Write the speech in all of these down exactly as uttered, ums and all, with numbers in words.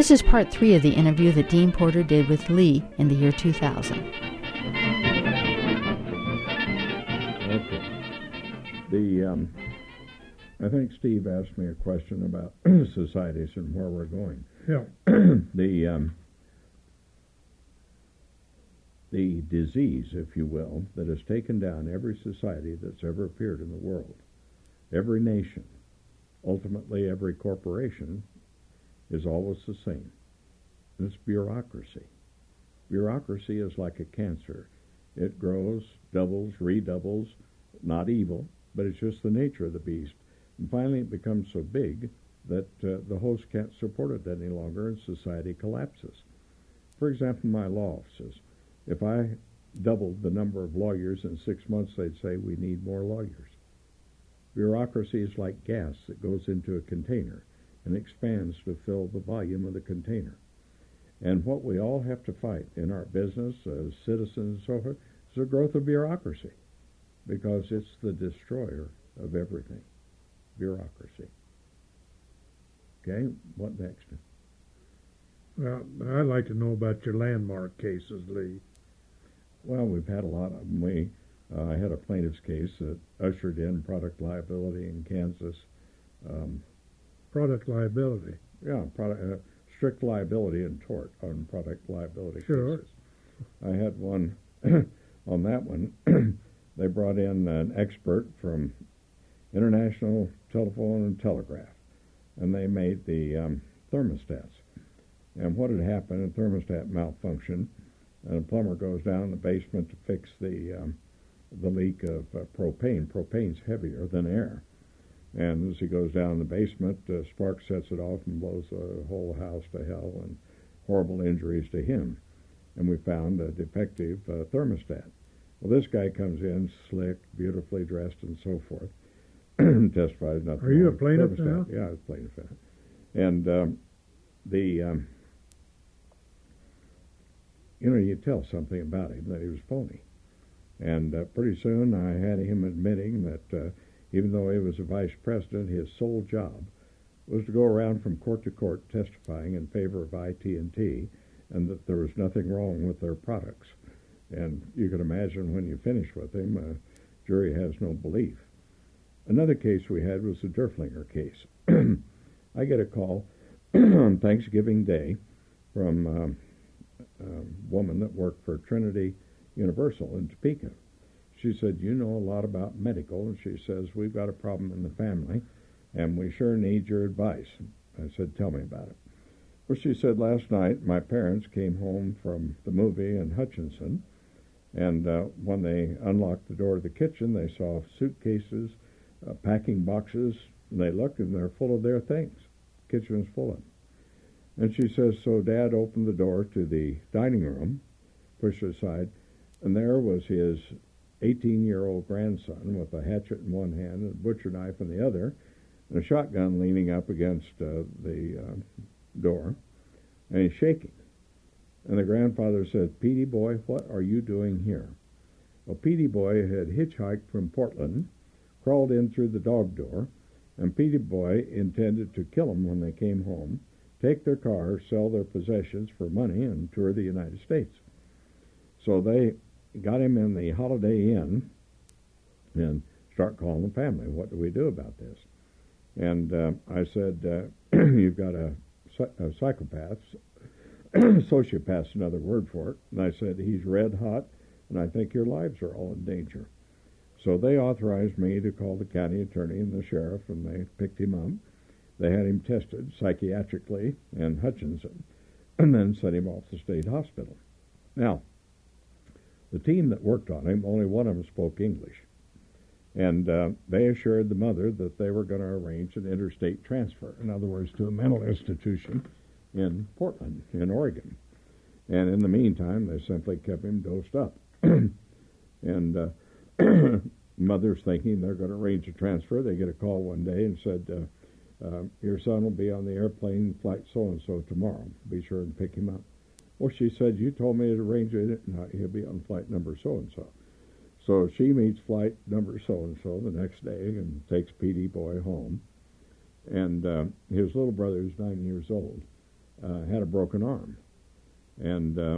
This is part three of the interview that Dean Porter did with Lee in the year two thousand. Okay. The, um, I think Steve asked me a question about societies and where we're going. Yeah. the, um, the disease, if you will, that has taken down every society that's ever appeared in the world, every nation, ultimately every corporation, is always the same. And it's bureaucracy. Bureaucracy is like a cancer. It grows, doubles, redoubles, not evil, but it's just the nature of the beast. And finally it becomes so big that uh, the host can't support it any longer and society collapses. For example, my law offices, if I doubled the number of lawyers in six months, they'd say we need more lawyers. Bureaucracy is like gas that goes into a container and expands to fill the volume of the container. And what we all have to fight in our business as citizens and so forth is the growth of bureaucracy, because it's the destroyer of everything. Bureaucracy. Okay, what next? Well, I'd like to know about your landmark cases, Lee. Well, we've had a lot of them. We, uh, I had a plaintiff's case that ushered in product liability in Kansas. Um, Product liability. yeah, product, uh, strict liability and tort on product liability Sure. cases. I had one on that one. They brought in an expert from International Telephone and Telegraph, and they made the um, thermostats. And what had happened, a thermostat malfunctioned, and a plumber goes down in the basement to fix the um, the leak of uh, propane. Propane's heavier than air. And as he goes down in the basement, uh, spark sets it off and blows the whole house to hell, and horrible injuries to him. And we found a defective uh, thermostat. Well, this guy comes in slick, beautifully dressed, and so forth. Testifies nothing. Are you a wrong with plaintiff thermostat. now? Yeah, I was a plaintiff. And um, the, um, you know, you tell something about him that he was phony. And uh, pretty soon I had him admitting that uh, even though he was a vice president, his sole job was to go around from court to court testifying in favor of I T and T, and that there was nothing wrong with their products. And you can imagine when you finish with him, a jury has no belief. Another case we had was the Derflinger case. I get a call on Thanksgiving Day from um, a woman that worked for Trinity Universal in Topeka. She said, you know a lot about medical, and she says, we've got a problem in the family, and we sure need your advice. I said, tell me about it. Well, she said, last night my parents came home from the movie in Hutchinson, and uh, when they unlocked the door of the kitchen, they saw suitcases, uh, packing boxes, and they looked, and they're full of their things. The kitchen was full of them. And she says, so Dad opened the door to the dining room, pushed it aside, and there was his eighteen-year-old grandson with a hatchet in one hand and a butcher knife in the other, and a shotgun leaning up against uh, the uh, door, and he's shaking. And the grandfather said, Petey boy, what are you doing here? Well, Petey boy had hitchhiked from Portland, crawled in through the dog door, and Petey boy intended to kill them when they came home, take their car, sell their possessions for money, and tour the United States. So they got him in the Holiday Inn and start calling the family. What do we do about this? And uh, I said, uh, you've got a, a psychopath, sociopath's another word for it. And I said, he's red hot, and I think your lives are all in danger. So they authorized me to call the county attorney and the sheriff, and they picked him up. They had him tested psychiatrically in Hutchinson, and then sent him off to the state hospital. Now, the team that worked on him, only one of them spoke English. And uh, they assured the mother that they were going to arrange an interstate transfer, in other words, to a mental institution in Portland, in Oregon. And in the meantime, they simply kept him dosed up. And uh, mother's thinking they're going to arrange a transfer. They get a call one day and said, uh, uh, your son will be on the airplane flight so-and-so tomorrow. Be sure and pick him up. Well, she said, you told me to arrange it. No, he'll be on flight number so-and-so. So she meets flight number so-and-so the next day and takes Petey boy home. And uh, his little brother, who's nine years old, uh, had a broken arm. And uh,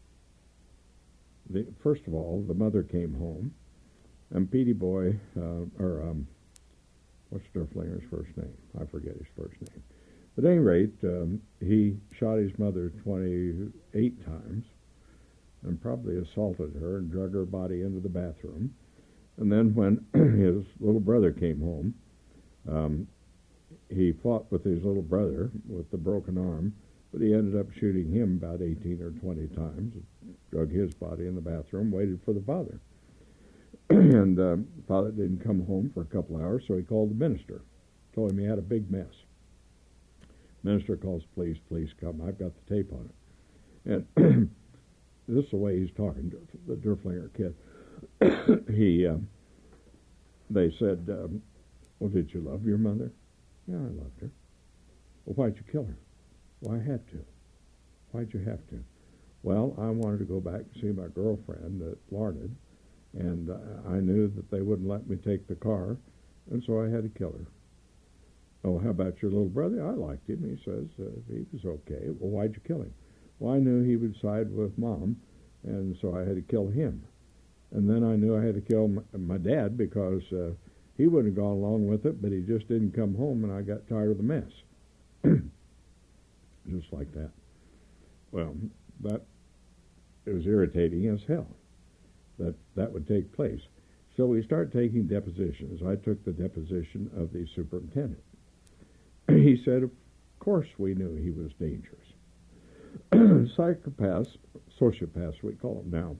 the, first of all, the mother came home, and Petey Boy, uh, or um, what's Derflinger's first name? I forget his first name. But at any rate, um, he shot his mother twenty-eight times and probably assaulted her and drug her body into the bathroom. And then when his little brother came home, um, he fought with his little brother with the broken arm, but he ended up shooting him about eighteen or twenty times, drug his body in the bathroom, waited for the father. And uh, father didn't come home for a couple hours, so he called the minister, told him he had a big mess. Minister calls, please, please come. I've got the tape on it. And this is the way he's talking to the Derflinger kid. he, uh, they said, um, well, did you love your mother? Yeah, I loved her. Well, why'd you kill her? Well, I had to. Why'd you have to? Well, I wanted to go back and see my girlfriend at Larned, and uh, I knew that they wouldn't let me take the car, and so I had to kill her. Oh, how about your little brother? I liked him. He says uh, he was okay. Well, why'd you kill him? Well, I knew he would side with Mom, and so I had to kill him. And then I knew I had to kill my, my dad because uh, he wouldn't have gone along with it, but he just didn't come home, and I got tired of the mess. Just like that. Well, that it was irritating as hell that that would take place. So we started taking depositions. I took the deposition of the superintendent. He said, of course we knew he was dangerous. Psychopaths, sociopaths we call them now,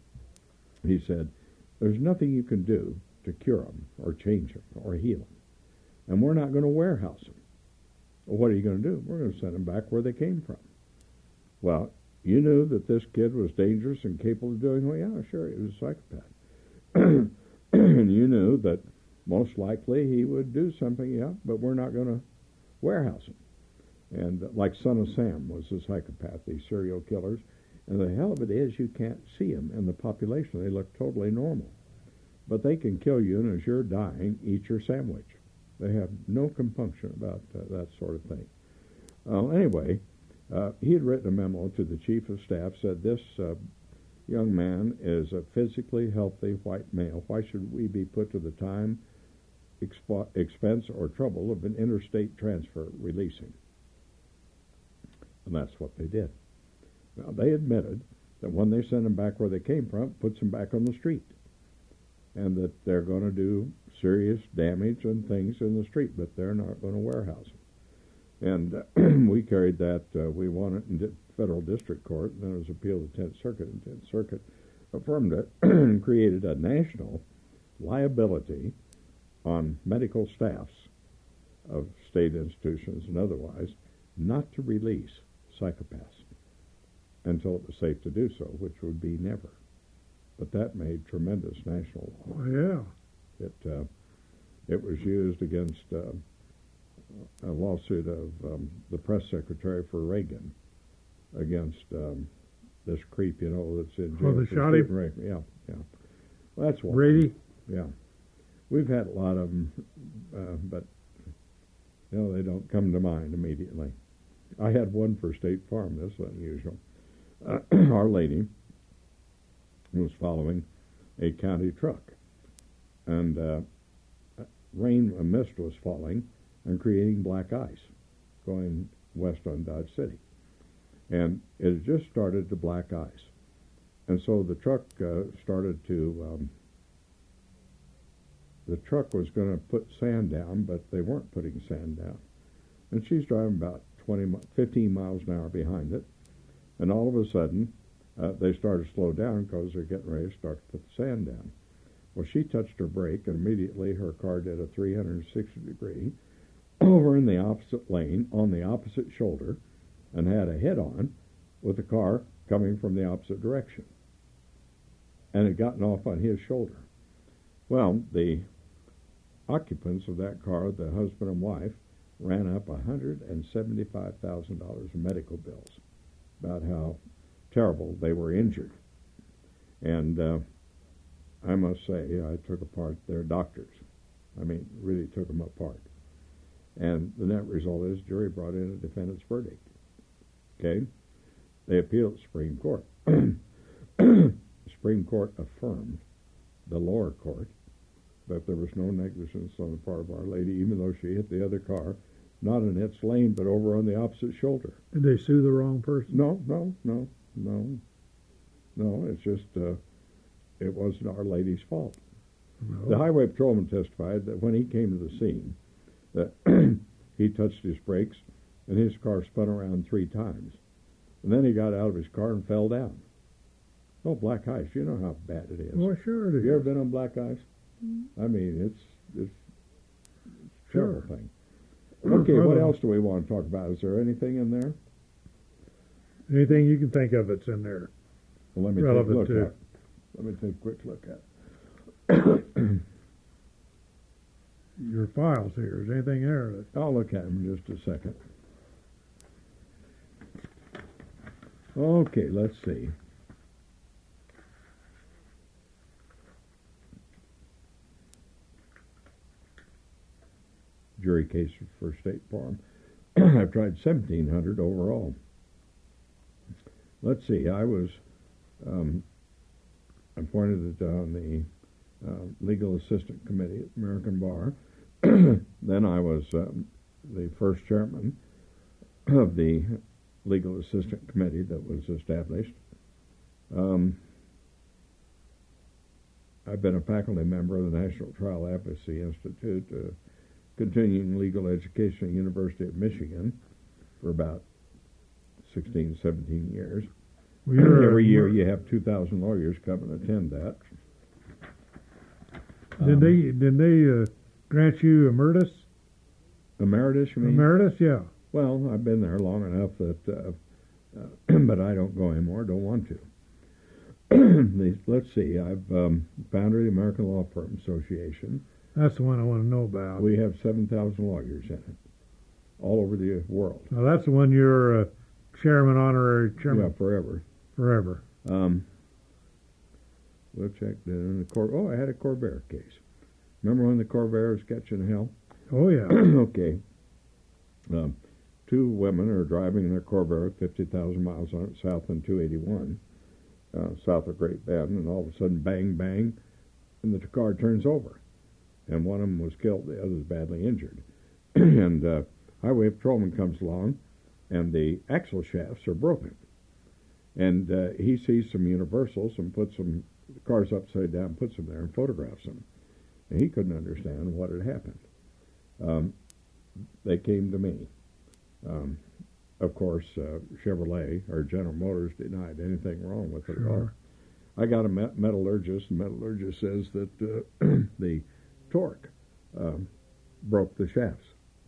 he said, there's nothing you can do to cure them or change them or heal them. And we're not going to warehouse them. Well, what are you going to do? We're going to send them back where they came from. Well, you knew that this kid was dangerous and capable of doing, well, yeah, sure, he was a psychopath. And you knew that most likely he would do something, yeah, but we're not going to warehouse him. And uh, like Son of Sam was a psychopath, these serial killers. And the hell of it is you can't see them in the population. They look totally normal. But they can kill you, and as you're dying, eat your sandwich. They have no compunction about uh, that sort of thing. Uh, anyway, uh, he had written a memo to the chief of staff, said this uh, young man is a physically healthy white male. Why should we be put to the time, expo- expense, or trouble of an interstate transfer releasing? And that's what they did. Now, they admitted that when they sent them back where they came from, it puts them back on the street, and that they're going to do serious damage and things in the street, but they're not going to warehouse them. And uh, we carried that. Uh, we won it in di- federal district court, and then it was appealed to the tenth Circuit, and the tenth Circuit affirmed it and created a national liability on medical staffs of state institutions and otherwise not to release psychopaths until it was safe to do so, which would be never. But that made tremendous national law. Oh, yeah. It uh, it was used against uh, a lawsuit of um, the press secretary for Reagan against um, this creep, you know, that's in jail. Oh, the for shot him? shooting Reagan. Yeah, yeah. Well, that's one. Brady? Yeah. We've had a lot of them, uh, but, you know, they don't come to mind immediately. I had one for State Farm. That's unusual. Uh, Our Lady was following a county truck, and uh, rain, a mist was falling and creating black ice going west on Dodge City. And it had just started to black ice. And so the truck uh, started to, um, the truck was going to put sand down, but they weren't putting sand down. And she's driving about twenty, fifteen miles an hour behind it. And all of a sudden, uh, they started to slow down because they're getting ready to start to put the sand down. Well, she touched her brake, and immediately her car did a three hundred sixty degree over in the opposite lane on the opposite shoulder and had a head-on with the car coming from the opposite direction. And had gotten off on his shoulder. Well, the occupants of that car, the husband and wife, ran up one hundred seventy-five thousand dollars in medical bills about how terrible they were injured. And uh, I must say, I took apart their doctors. I mean, really took them apart. And the net result is jury brought in a defendant's verdict. Okay? They appealed to the Supreme Court. The Supreme Court affirmed the lower court that there was no negligence on the part of Our Lady, even though she hit the other car, not in its lane, but over on the opposite shoulder. Did they sue the wrong person? No, no, no, no. No, it's just, uh, it wasn't Our Lady's fault. No. The highway patrolman testified that when he came to the scene, that he touched his brakes, and his car spun around three times. And then he got out of his car and fell down. Oh, black ice, you know how bad it is. Well, sure it is. Have you ever been on black ice? I mean, it's it's, it's a terrible Sure. thing. Okay, what Well, else do we want to talk about? Is there anything in there? Anything you can think of that's in there. Well, let me Relevant take a look to- at. Let me take a quick look at. Your files here. Is anything there? That, I'll look at them in just a second. Okay, let's see. Jury case for State Farm. I've tried seventeen hundred overall. Let's see, I was um, appointed on the uh, Legal Assistant Committee at the American Bar. Then I was um, the first chairman of the Legal Assistant Committee that was established. Um, I've been a faculty member of the National Trial Advocacy Institute, uh, continuing legal education at the University of Michigan for about sixteen, seventeen years. well, you're, Every year you have two thousand lawyers come and attend that. Did Um, they did they uh, grant you emeritus? Emeritus, you mean? Emeritus, yeah. Well, I've been there long enough that, uh, uh, but I don't go anymore. Don't want to. the, let's see. I've um, founded the American Law Firm Association. That's the one I want to know about. We have seven thousand lawyers in it, all over the world. Now that's the one you're uh, chairman, honorary chairman Yeah, forever. forever. Um, we'll check the, the Cor- Oh, I had a Corvair case. Remember when the Corvair was catching hell? Oh yeah. Okay. Um, two women are driving their Corvair at fifty thousand miles on it, south on two eighty-one, uh, south of Great Bend, and all of a sudden, bang, bang, and the car turns over. And one of them was killed, the other was badly injured. and uh, highway patrolman comes along, and the axle shafts are broken. And uh, he sees some universals and puts some cars upside down, puts them there, and photographs them. And he couldn't understand what had happened. Um, they came to me. Um, of course, uh, Chevrolet or General Motors denied anything wrong with it at all. Sure. I got a met- metallurgist, and metallurgist says that uh, the torque um, broke the shafts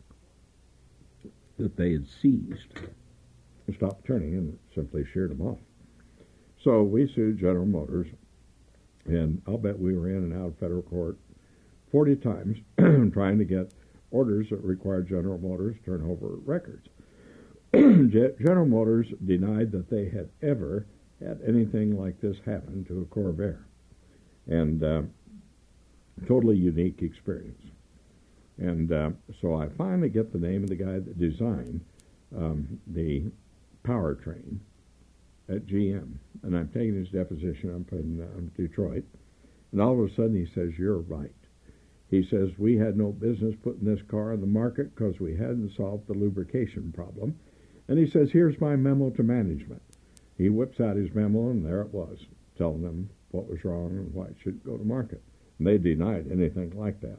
that they had seized and stopped turning and simply sheared them off. So we sued General Motors, and I'll bet we were in and out of federal court forty times trying to get orders that required General Motors to turn over records. General Motors denied that they had ever had anything like this happen to a Corvair. And uh, totally unique experience. And uh, so I finally get the name of the guy that designed um, the powertrain at G M. And I'm taking his deposition up in uh, Detroit. And all of a sudden he says, "You're right." He says, "We had no business putting this car on the market because we hadn't solved the lubrication problem." And he says, "Here's my memo to management." He whips out his memo, and there it was, telling them what was wrong and why it shouldn't go to market. And they denied anything like that.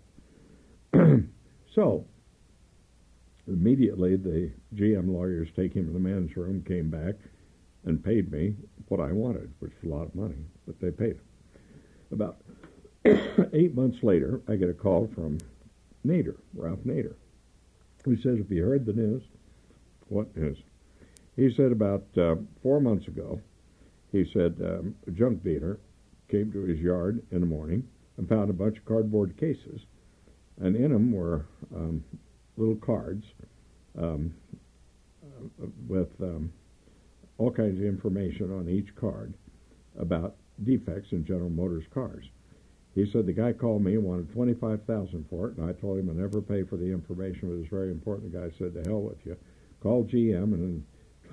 So, immediately the G M lawyers take him to the men's room, came back, and paid me what I wanted, which was a lot of money, but they paid him. About eight months later, I get a call from Nader, Ralph Nader, who says, "Have you heard the news?" "What news?" He said, about uh, four months ago, he said um, a junk dealer came to his yard in the morning and found a bunch of cardboard cases, and in them were um, little cards um, uh, with um, all kinds of information on each card about defects in General Motors cars. He said the guy called me and wanted twenty-five thousand dollars for it, and I told him I'd never pay for the information. It was very important. The guy said, "To hell with you. Call G M and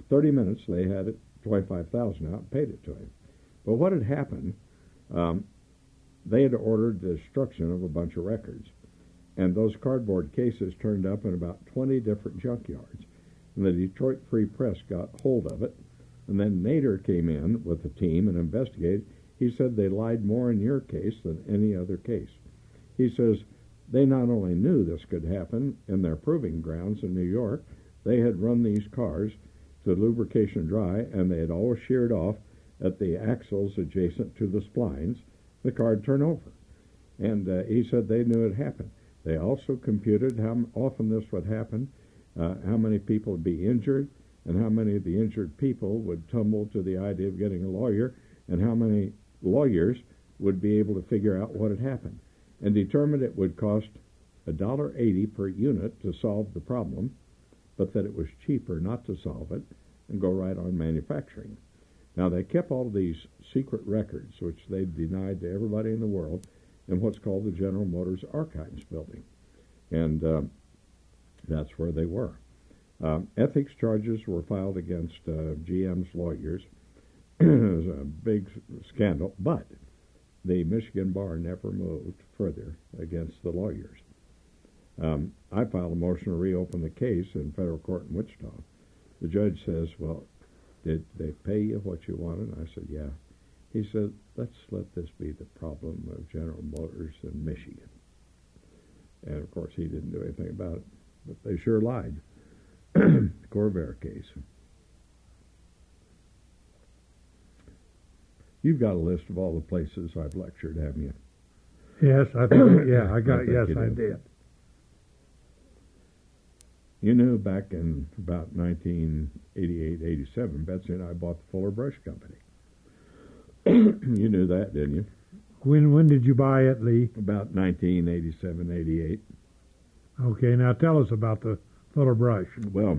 thirty minutes, they had it twenty-five thousand dollars out and paid it to him. But what had happened, um, they had ordered the destruction of a bunch of records. And those cardboard cases turned up in about twenty different junkyards. And the Detroit Free Press got hold of it. And then Nader came in with a team and investigated. He said they lied more in your case than any other case. He says they not only knew this could happen in their proving grounds in New York, they had run these cars to lubrication dry, and they had all sheared off at the axles adjacent to the splines. The car would turn over. And uh, he said they knew it happened. They also computed how often this would happen, uh, how many people would be injured, and how many of the injured people would tumble to the idea of getting a lawyer, and how many lawyers would be able to figure out what had happened, and determined it would cost one dollar eighty per unit to solve the problem, but that it was cheaper not to solve it and go right on manufacturing. Now, they kept all of these secret records, which they denied to everybody in the world, in what's called the General Motors Archives building. And uh, that's where they were. Um, ethics charges were filed against uh, G M's lawyers. It was a big scandal, but the Michigan bar never moved further against the lawyers. Um, I filed a motion to reopen the case in federal court in Wichita. The judge says, well, did they pay you what you wanted? I said, yeah. He said, let's let this be the problem of General Motors in Michigan. And, of course, he didn't do anything about it, but they sure lied. Corvair case. You've got a list of all the places I've lectured, haven't you? Yes, I think, yeah, I got I it. think Yes, you I did. did. You knew back in about nineteen eighty-eight, eighty-seven, Betsy and I bought the Fuller Brush Company. You knew that, didn't you? When when did you buy it, Lee? About nineteen eighty-seven, eighty-eight. Okay, now tell us about the Fuller Brush. Well,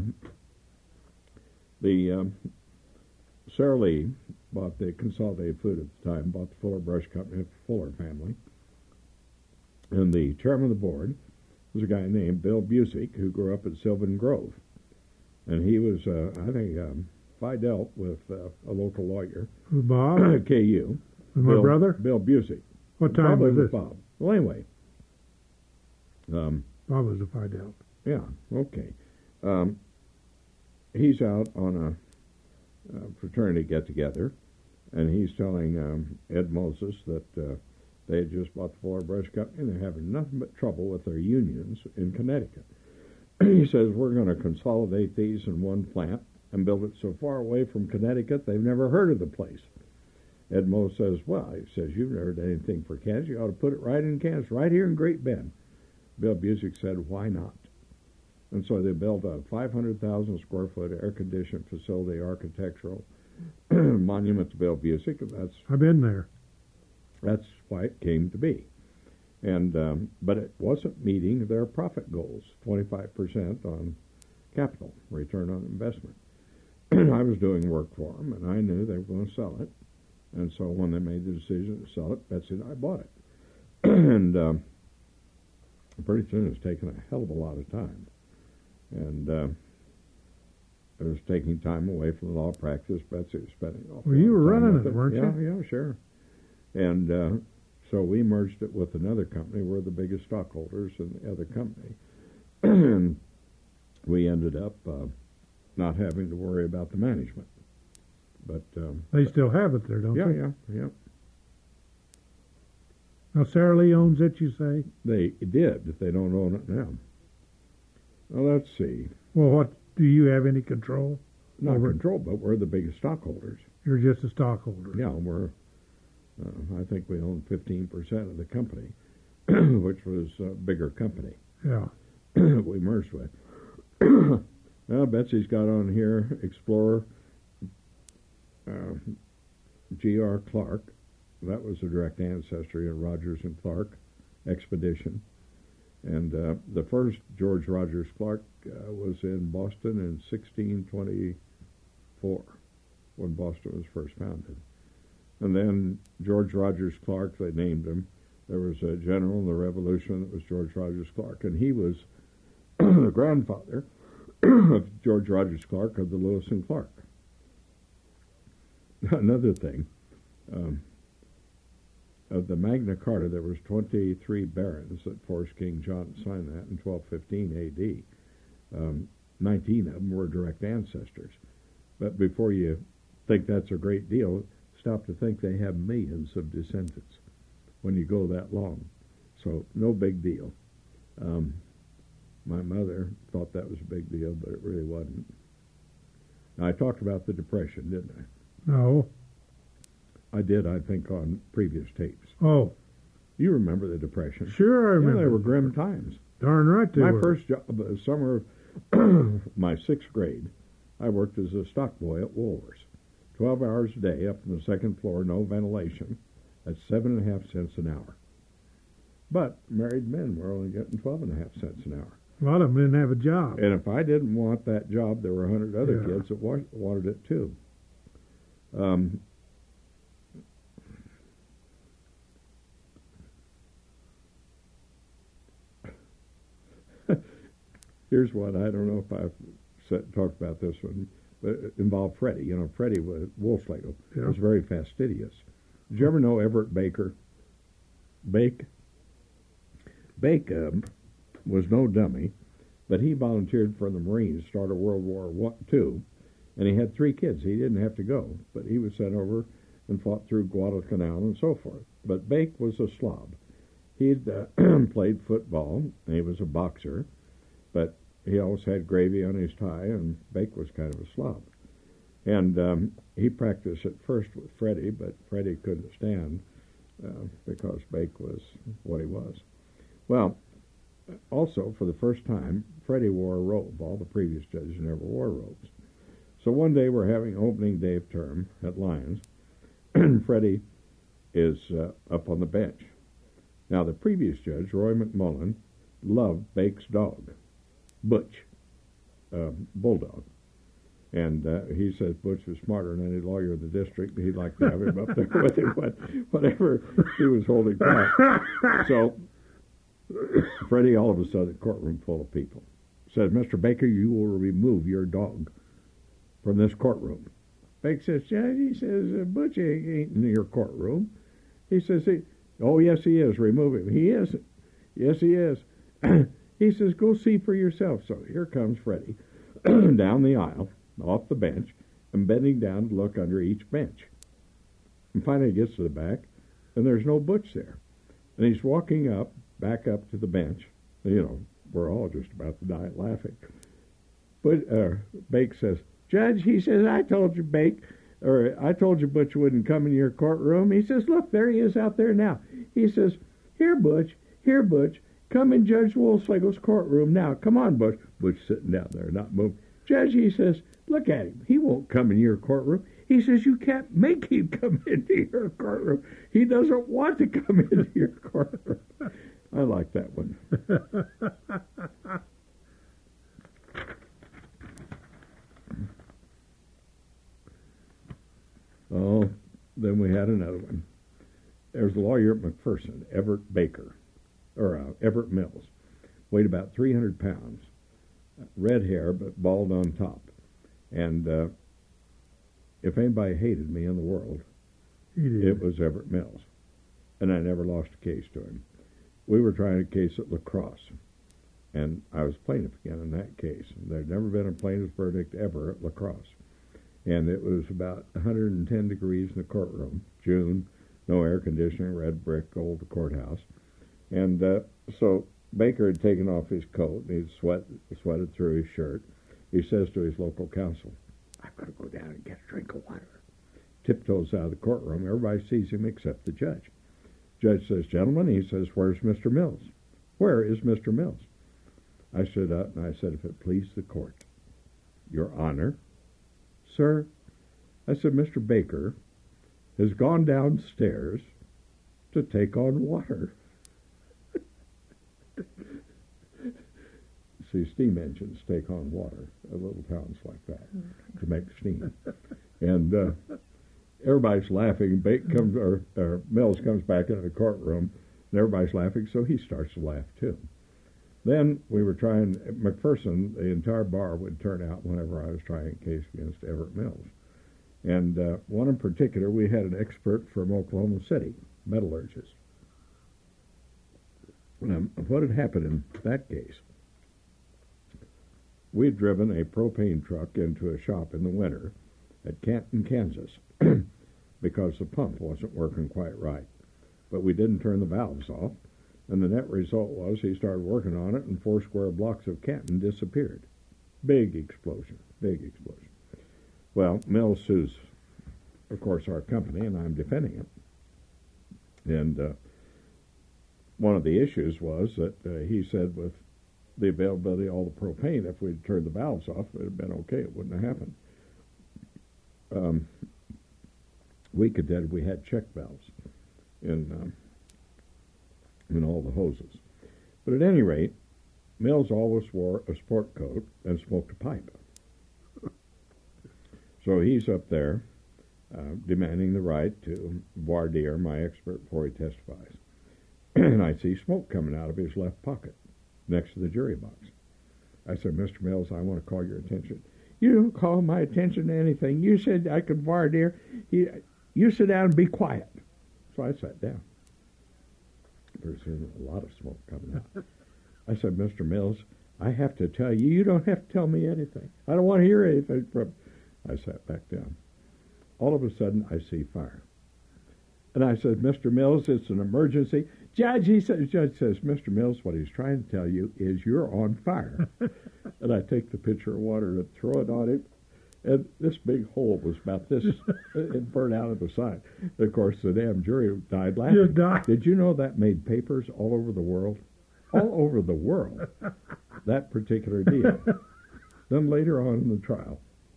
the um, Sarah Lee bought the Consolidated Food at the time, bought the Fuller Brush Company, the Fuller family. And the chairman of the board was a guy named Bill Busick, who grew up at Sylvan Grove. And he was, uh, I think, um, I dealt with uh, a local lawyer, With Bob? K U. With my Bill, brother? Bill Busick. What time Probably was with this? Bob. Well, anyway. Um, Bob was a Fidel. yeah, okay. Um, he's out on a, a fraternity get-together, and he's telling um, Ed Moses that uh, they had just bought the Fuller Brush Company, and they're having nothing but trouble with their unions in Connecticut. He says, we're going to consolidate these in one plant and build it so far away from Connecticut they've never heard of the place. Ed Moses says, well, he says, you've never done anything for Kansas. You ought to put it right in Kansas, right here in Great Bend. Bill Busick said, why not? And so they built a five hundred thousand square foot air-conditioned facility, architectural monument to Bill Busick. That's I've been there. That's why it came to be. And um, but it wasn't meeting their profit goals, twenty-five percent on capital, return on investment. I was doing work for them, and I knew they were going to sell it. And so when they made the decision to sell it, Betsy and I bought it. And um, pretty soon it's taken a hell of a lot of time. And uh, it was taking time away from the law practice. Betsy was spending all Well, you were running with it, weren't yeah, you? Yeah, sure. And uh, so we merged it with another company. We're the biggest stockholders in the other company. And we ended up uh, not having to worry about the management. But um, They still have it there, don't yeah, they? yeah, yeah. Now, Sarah Lee owns it, you say? They did. If they don't own it now. Well, let's see. Well, what, do you have any control? Not over it? control, but we're the biggest stockholders. You're just a stockholder. Yeah, we're. Uh, I think we own fifteen percent of the company, which was a bigger company. Yeah. We merged with. Well, Betsy's got on here Explorer uh, G R Clark. That was a direct ancestry of Rogers and Clark expedition. And uh, the first George Rogers Clark uh, was in Boston in sixteen twenty-four, when Boston was first founded. And then George Rogers Clark, they named him. There was a general in the Revolution that was George Rogers Clark, and he was the grandfather of George Rogers Clark of the Lewis and Clark. Another thing, um, of the Magna Carta, there was twenty-three barons that forced King John to sign that in twelve fifteen A D. Um, nineteen of them were direct ancestors. But before you think that's a great deal, stop to think they have millions of descendants when you go that long. So no big deal. Um, my mother thought that was a big deal, but it really wasn't. Now, I talked about the Depression, didn't I? No. I did, I think, on previous tapes. Oh. You remember the Depression. Sure, I remember. Yeah, they were grim times. Darn right they my were. My first job, the summer of my sixth grade, I worked as a stock boy at Woolworths. Twelve hours a day, up on the second floor, no ventilation, at seven and a half cents an hour. But married men were only getting twelve and a half cents an hour. A lot of them didn't have a job. And if I didn't want that job, there were a hundred other Yeah. kids that wa- wanted it too. Um, here's one. I don't know if I've said, talked about this one, but it involved Freddie. You know, Freddie was Wolfslagle. Yeah. Was very fastidious. Did you ever know Everett Baker? Bake? Bake um, was no dummy, but he volunteered for the Marines, started World War One, Two, and he had three kids. He didn't have to go, but he was sent over and fought through Guadalcanal and so forth. But Bake was a slob. He'd uh, played football, and he was a boxer, but he always had gravy on his tie, and Bake was kind of a slob. And um, he practiced at first with Freddie, but Freddie couldn't stand uh, because Bake was what he was. Well, also, for the first time, Freddie wore a robe. All the previous judges never wore robes. So one day we're having opening day of term at Lyons, and Freddie is uh, up on the bench. Now, the previous judge, Roy McMullen, loved Bake's dog, Butch, uh, Bulldog. And uh, he says Butch was smarter than any lawyer in the district. He'd like to have him up there with him, but whatever he was holding back. So Freddie, all of a sudden, courtroom full of people, says, "Mister Baker, you will remove your dog from this courtroom." Baker says, "Judge," he says, "Butch ain't in your courtroom." He says, he, "Oh, yes, he is. Remove him." "He isn't." "Yes, he is." He says, "Go see for yourself." So here comes Freddie down the aisle, off the bench, and bending down to look under each bench. And finally he gets to the back, and there's no Butch there. And he's walking up, back up to the bench. You know, we're all just about to die laughing. But uh, Bake says, "Judge," he says, "I told you, Bake, or I told you Butch wouldn't come in your courtroom." He says, "Look, there he is out there now." He says, "Here, Butch, here, Butch, come in Judge Wolfslagle's courtroom now. Come on, Butch." Butch sitting down there, not moving. "Judge," he says, "look at him. He won't come in your courtroom." He says, "You can't make him come into your courtroom. He doesn't want to come into your courtroom." I like that one. Oh, then we had another one. There was a lawyer at McPherson, Everett Baker, or uh, Everett Mills, weighed about three hundred pounds, red hair but bald on top. And uh, if anybody hated me in the world, He did. it was Everett Mills. And I never lost a case to him. We were trying a case at La Crosse, and I was plaintiff again in that case. There'd never been a plaintiff's verdict ever at La Crosse. And it was about one hundred ten degrees in the courtroom, June, no air conditioning, red brick, old courthouse. And uh, so Baker had taken off his coat, and he'd sweat, sweated through his shirt. He says to his local counsel, "I've got to go down and get a drink of water." Tiptoes out of the courtroom. Everybody sees him except the judge. Judge says, "Gentlemen," he says, "where's Mister Mills? Where is Mister Mills?" I stood up and I said, "If it please the court." "Your Honor." "Sir," I said, "Mister Baker has gone downstairs to take on water." See, steam engines take on water at little towns like that to make steam. And uh, everybody's laughing. Bake comes, or, or Mills comes back into the courtroom, and everybody's laughing, so he starts to laugh too. Then we were trying, McPherson, the entire bar would turn out whenever I was trying a case against Everett Mills. And uh, one in particular, we had an expert from Oklahoma City, metallurgist. Um, what had happened in that case? We'd driven a propane truck into a shop in the winter at Canton, Kansas, because the pump wasn't working quite right. But we didn't turn the valves off, and the net result was he started working on it, and four square blocks of Canton disappeared. Big explosion, big explosion. Well, Mills sues, of course, our company, and I'm defending it. And uh, one of the issues was that uh, he said with the availability of all the propane, if we'd turned the valves off, it would have been okay. It wouldn't have happened. Um, we contended we had check valves in um, in all the hoses. But at any rate, Mills always wore a sport coat and smoked a pipe. So he's up there uh, demanding the right to voir dire my expert before he testifies. And I see smoke coming out of his left pocket next to the jury box. I said, Mister Mills, I want to call your attention. You don't call my attention to anything. You said I could voir dire. You, you sit down and be quiet. So I sat down. There's a lot of smoke coming out. I said, Mister Mills, I have to tell you, you don't have to tell me anything. I don't want to hear anything from. I sat back down. All of a sudden, I see fire. And I said, Mister Mills, it's an emergency. Judge, he says, Judge says, Mister Mills, what he's trying to tell you is you're on fire. And I take the pitcher of water and throw it on him. And this big hole was about this. It burned out of the side. Of course, the damn jury died laughing. You died. Did you know that made papers all over the world? All over the world. That particular deal. Then later on in the trial,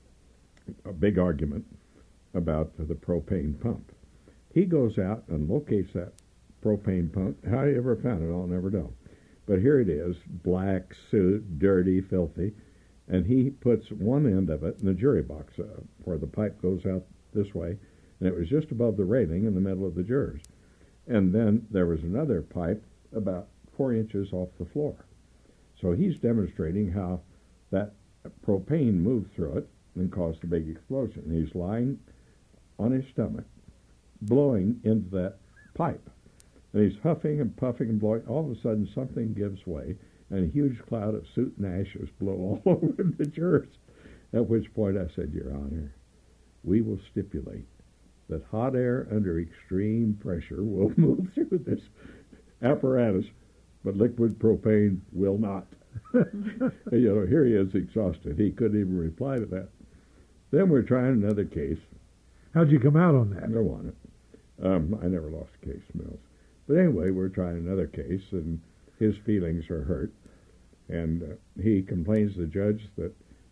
a big argument about the propane pump. He goes out and locates that propane pump. How he ever found it, I'll never know. But here it is, black suit, dirty, filthy, and he puts one end of it in the jury box uh, where the pipe goes out this way, and it was just above the railing in the middle of the jurors. And then there was another pipe about four inches off the floor. So he's demonstrating how that propane moved through it and caused a big explosion. He's lying on his stomach, blowing into that pipe. And he's huffing and puffing and blowing. All of a sudden, something gives way, and a huge cloud of soot and ashes blow all over the jurors. At which point I said, Your Honor, we will stipulate that hot air under extreme pressure will move through this apparatus, but liquid propane will not. And, you know, here he is exhausted. He couldn't even reply to that. Then we're trying another case. How'd you come out on that? Go on it. Um, I never lost a case, Mills. But anyway, we're trying another case, and his feelings are hurt. And uh, he complains to the judge that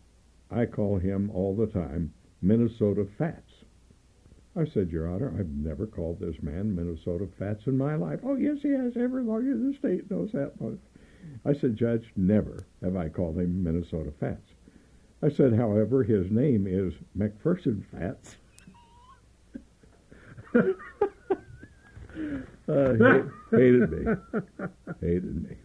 I call him all the time Minnesota Fats. I said, Your Honor, I've never called this man Minnesota Fats in my life. Oh, yes, he has. Every lawyer in the state knows that. I said, Judge, never have I called him Minnesota Fats. I said, however, his name is McPherson Fats. uh, he hated me. Hated me.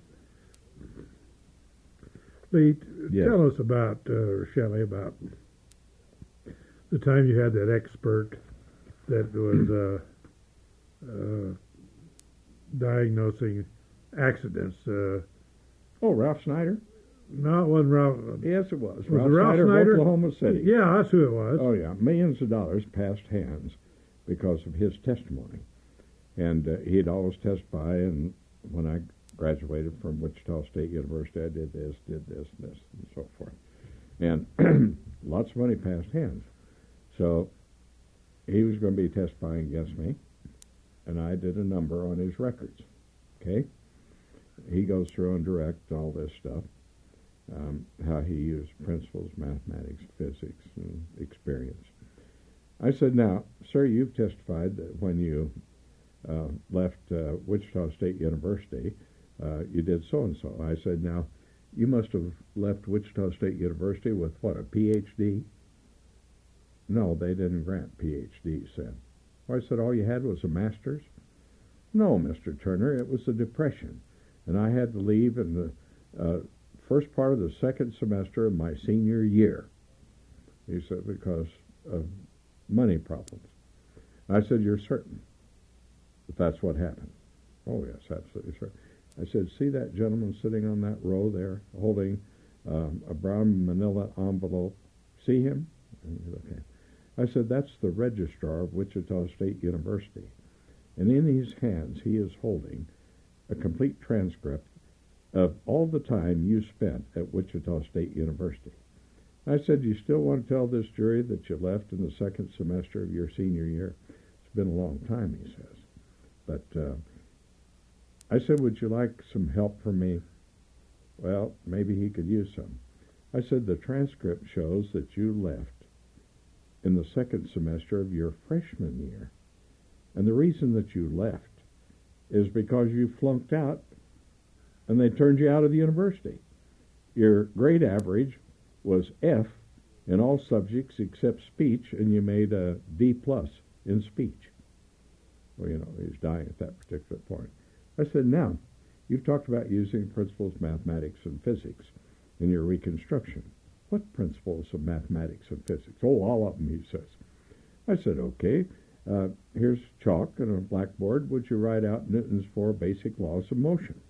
Lee, Yes. tell us about, uh, Shelley, about the time you had that expert that was uh, uh, diagnosing accidents. Uh, Oh, Ralph Snyder? no, it wasn't Ralph. Yes, it was. Was it Ralph, Ralph Snyder, Snyder? of Oklahoma City. Yeah, that's who it was. Oh, yeah. Millions of dollars passed hands because of his testimony. And uh, he'd always testify, and when I graduated from Wichita State University, I did this, did this, this, and so forth. And lots of money passed hands. So he was going to be testifying against me, and I did a number on his records. Okay? He goes through and directs all this stuff, um, how he used principles, mathematics, physics, and experience. I said, now, sir, you've testified that when you uh, left uh, Wichita State University, uh, you did so-and-so. I said, now, you must have left Wichita State University with, what, a P H D? No, they didn't grant P H Ds then. Well, I said, all you had was a master's? No, Mister Turner, it was the Depression. And I had to leave, and the uh, first part of the second semester of my senior year. He said, because of money problems. I said, you're certain that that's what happened? Oh, yes, absolutely certain. I said, see that gentleman sitting on that row there holding um, a brown manila envelope? See him? And he said, okay. I said, that's the registrar of Wichita State University. And in his hands, he is holding a complete transcript of all the time you spent at Wichita State University. I said, you still want to tell this jury that you left in the second semester of your senior year? It's been a long time, he says. But uh, I said, would you like some help from me? Well, maybe he could use some. I said, the transcript shows that you left in the second semester of your freshman year. And the reason that you left is because you flunked out and they turned you out of the university. Your grade average was F in all subjects except speech, and you made a D plus in speech. Well, you know, he was dying at that particular point. I said, now, you've talked about using principles of mathematics and physics in your reconstruction. What principles of mathematics and physics? Oh, all of them, he says. I said, okay, uh, here's chalk and a blackboard. Would you write out Newton's four basic laws of motion?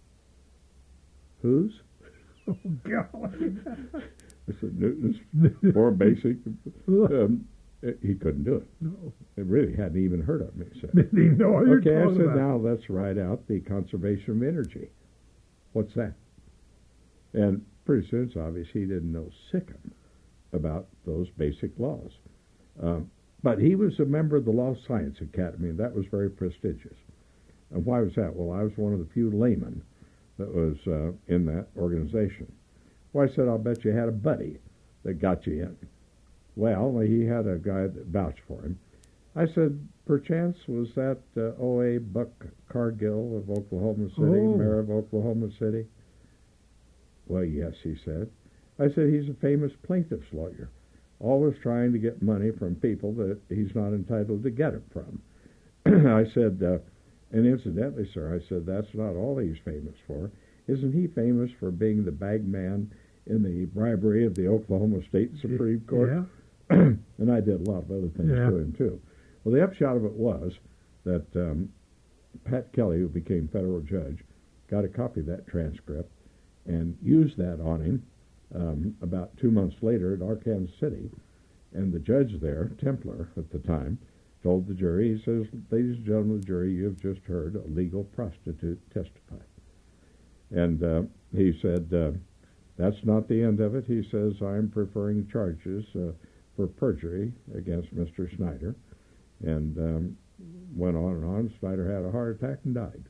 Whose? Oh, golly. I said, Newton's four basic. Um, he couldn't do it. No. It really hadn't even heard of me. He said, Didn't even know what you're okay, I talking said, about. now let's write out the conservation of energy. What's that? And pretty soon it's obvious he didn't know sickum about those basic laws. Um, but he was a member of the Law Science Academy, and that was very prestigious. And why was that? Well, I was one of the few laymen that was uh, in that organization. Well, I said, I'll bet you had a buddy that got you in. Well, he had a guy that vouched for him. I said, perchance, was that uh, O A Buck Cargill of Oklahoma City, Oh. mayor of Oklahoma City? Well, yes, he said. I said, he's a famous plaintiff's lawyer, always trying to get money from people that he's not entitled to get it from. I said, uh, and incidentally, sir, I said, that's not all he's famous for. Isn't he famous for being the bag man in the bribery of the Oklahoma State Supreme Court? Yeah. And I did a lot of other things Yeah. to him, too. Well, the upshot of it was that um, Pat Kelly, who became federal judge, got a copy of that transcript and used that on him um, about two months later at Arkansas City. And the judge there, Templar at the time, told the jury, he says, ladies and gentlemen of the jury, you have just heard a legal prostitute testify. And uh, he said, uh, that's not the end of it. He says, I'm preferring charges uh, for perjury against Mister Snyder. And um, went on and on. Snyder had a heart attack and died.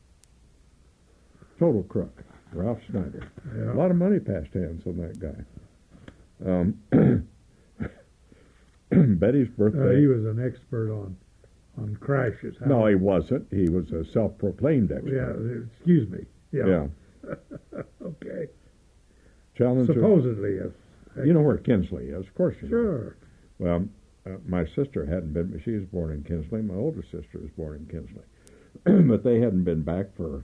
Total crook, Ralph Snyder. Yeah. A lot of money passed hands on that guy. Um, Betty's birthday. Uh, he was an expert on on crashes. How- No, he wasn't. He was a self-proclaimed Yeah, expert. excuse me. Yeah. Yeah. Okay. Challenger. Supposedly, yes. You know where Kinsley is, of course you know. Sure. Well, uh, my sister hadn't been, she was born in Kinsley. My older sister was born in Kinsley. But they hadn't been back for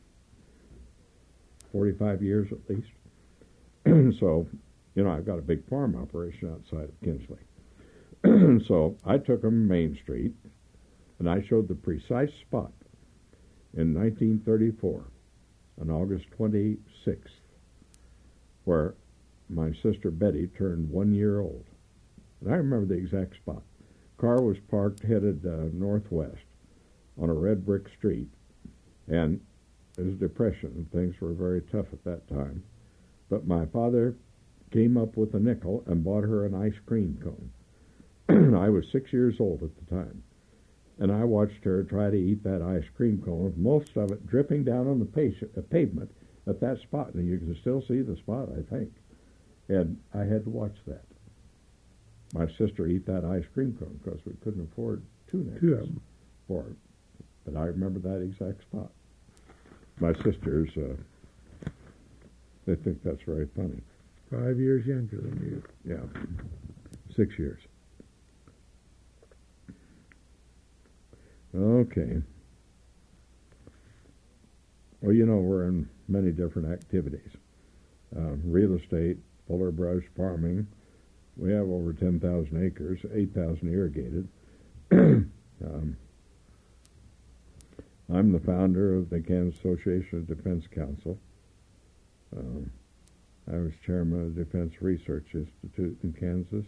forty-five years at least. So, you know, I've got a big farm operation outside of Kinsley. So I took them Main Street, and I showed the precise spot in nineteen thirty-four, on August twenty-sixth, where my sister Betty turned one year old. And I remember the exact spot. Car was parked headed uh, northwest on a red brick street, and it was depression, and things were very tough at that time. But my father came up with a nickel and bought her an ice cream cone. I was six years old at the time, and I watched her try to eat that ice cream cone, most of it dripping down on the patient, uh, pavement at that spot, and you can still see the spot, I think. And I had to watch that. My sister eat that ice cream cone because we couldn't afford two nickels Two of them. for it. But I remember that exact spot. My sisters, uh, they think that's very funny. Five years younger than you. Yeah, six years. Okay. Well, you know, we're in many different activities. uh, real estate, fuller brush, farming. We have over ten thousand acres, eight thousand irrigated. um, I'm the founder of the Kansas Association of Defense Counsel. Um, I was chairman of the Defense Research Institute in Kansas.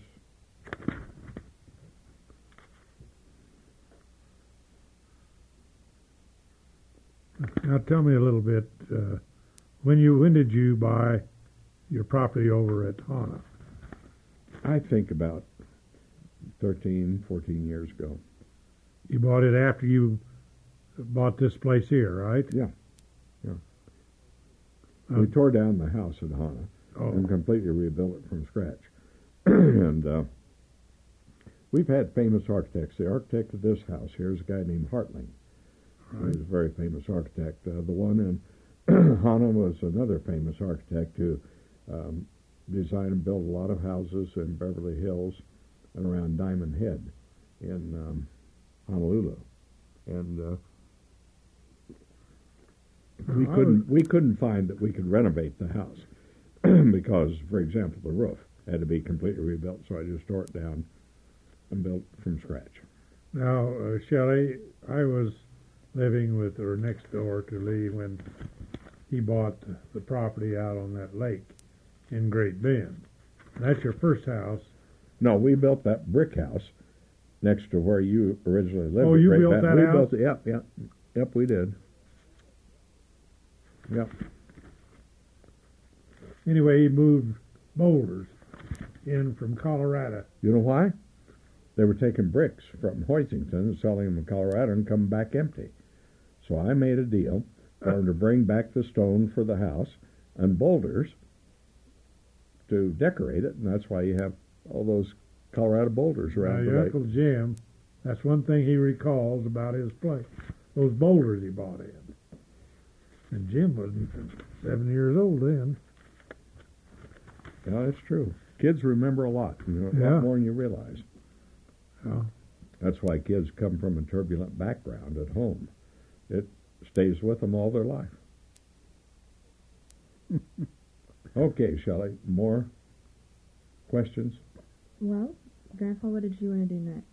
Now tell me a little bit. Uh, when you when did you buy your property over at Hana? I think about thirteen, fourteen years ago. You bought it after you bought this place here, right? Yeah, yeah. Uh, We tore down the house at Hana oh, and completely rebuilt it from scratch. and uh, we've had famous architects. The architect of this house here is a guy named Hartling. right. He's a very famous architect. Uh, the one in Hana was another famous architect who um, designed and built a lot of houses in Beverly Hills and around Diamond Head in um, Honolulu. And uh, we Well, I couldn't was- we couldn't find that we could renovate the house because, for example, the roof had to be completely rebuilt. So I just tore it down and built from scratch. Now, uh, Shelley, I was living with or next door to Lee when he bought the, the property out on that lake in Great Bend. That's your first house. No, we built that brick house next to where you originally lived. Oh, at you Great built Bend. that we house? Built it, yep, yep, yep. We did. Yep. Anyway, he moved boulders in from Colorado. You know why? They were taking bricks from Hoisington and selling them in Colorado and coming back empty. So I made a deal for them to bring back the stone for the house and boulders to decorate it, and that's why you have all those Colorado boulders Now, around the your lake. Uncle Jim, that's one thing he recalls about his place. Those boulders he bought in. And Jim was seven years old then. Yeah, that's true. Kids remember a lot, you know, a Yeah. lot more than you realize. Yeah. That's why kids come from a turbulent background at home. It stays with them all their life. Okay, Shelley, more questions? Well, Grandpa, what did you want to do next?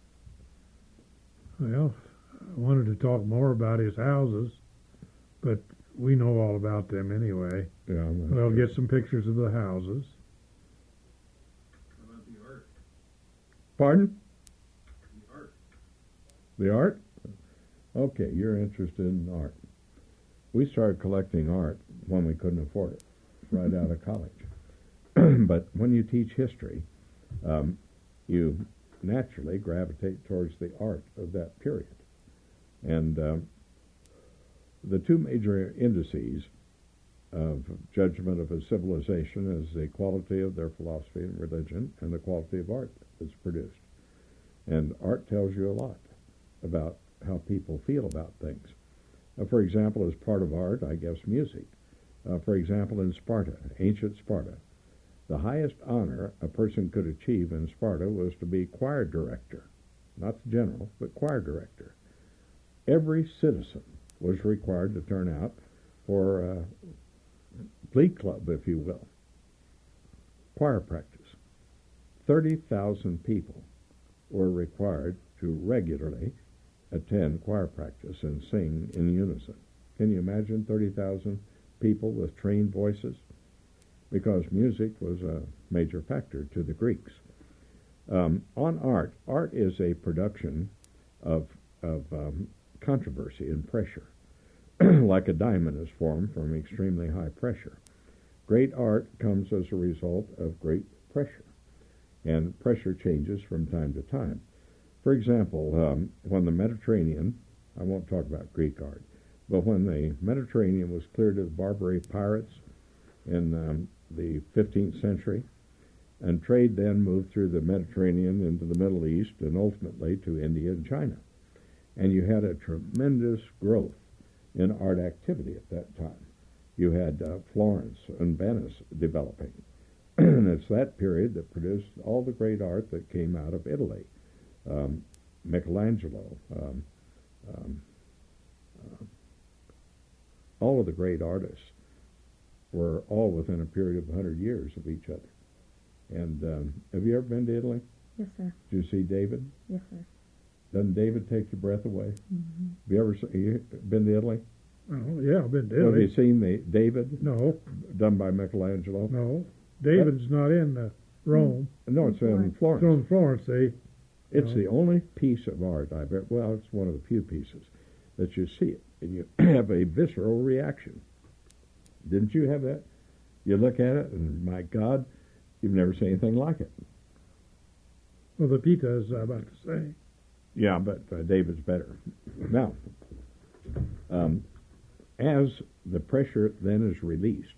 Well, I wanted to talk more about his houses, but we know all about them anyway. Yeah. I'm We'll get some pictures of the houses. Pardon? The art. The art? Okay, you're interested in art. We started collecting art when we couldn't afford it, right out of college. But when you teach history, um, you naturally gravitate towards the art of that period. And um, the two major indices of judgment of a civilization is the quality of their philosophy and religion and the quality of art that's produced. And art tells you a lot about how people feel about things. Uh, for example, as part of art, I guess music. Uh, for example, in Sparta, ancient Sparta, the highest honor a person could achieve in Sparta was to be choir director. Not the general, but choir director. Every citizen was required to turn out for a glee club, if you will. Choir practice. thirty thousand people were required to regularly attend choir practice and sing in unison. Can you imagine thirty thousand people with trained voices? Because music was a major factor to the Greeks. Um, on art, art is a production of, of um, controversy and pressure. Like a diamond is formed from extremely high pressure. Great art comes as a result of great pressure, and pressure changes from time to time. For example, um, when the Mediterranean, I won't talk about Greek art, but when the Mediterranean was cleared of Barbary pirates in um, the fifteenth century, and trade then moved through the Mediterranean into the Middle East and ultimately to India and China. And you had a tremendous growth in art activity at that time. You had uh, Florence and Venice developing. And it's that period that produced all the great art that came out of Italy. Um, Michelangelo, um, um, uh, all of the great artists were all within a period of one hundred years of each other. And um, have you ever been to Italy? Yes, sir. Did you see David? Yes, sir. Doesn't David take your breath away? Mm-hmm. Have you ever se- you been to Italy? Oh, yeah, I've been to Have you Italy. seen the David No, done by Michelangelo? no. David's not in uh, Rome. No, it's in It's Florence. on Florence, see? It's No. the only piece of art I've ever, well, it's one of the few pieces that you see it and you have a visceral reaction. Didn't you have that? You look at it and, my God, you've never seen anything like it. Well, the Pita is uh, about to say. Yeah, but uh, David's better. Now, um, as the pressure then is released,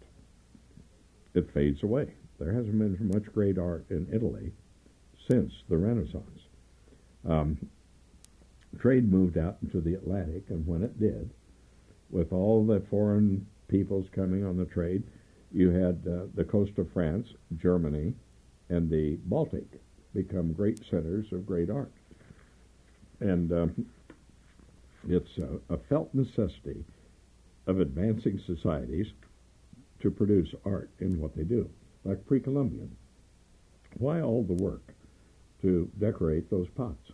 it fades away. There hasn't been much great art in Italy since the Renaissance. Um, trade moved out into the Atlantic, and when it did, with all the foreign peoples coming on the trade, you had uh, the coast of France, Germany, and the Baltic become great centers of great art. And um, it's a, a felt necessity of advancing societies to produce art in what they do. Like pre-Columbian. Why all the work to decorate those pots?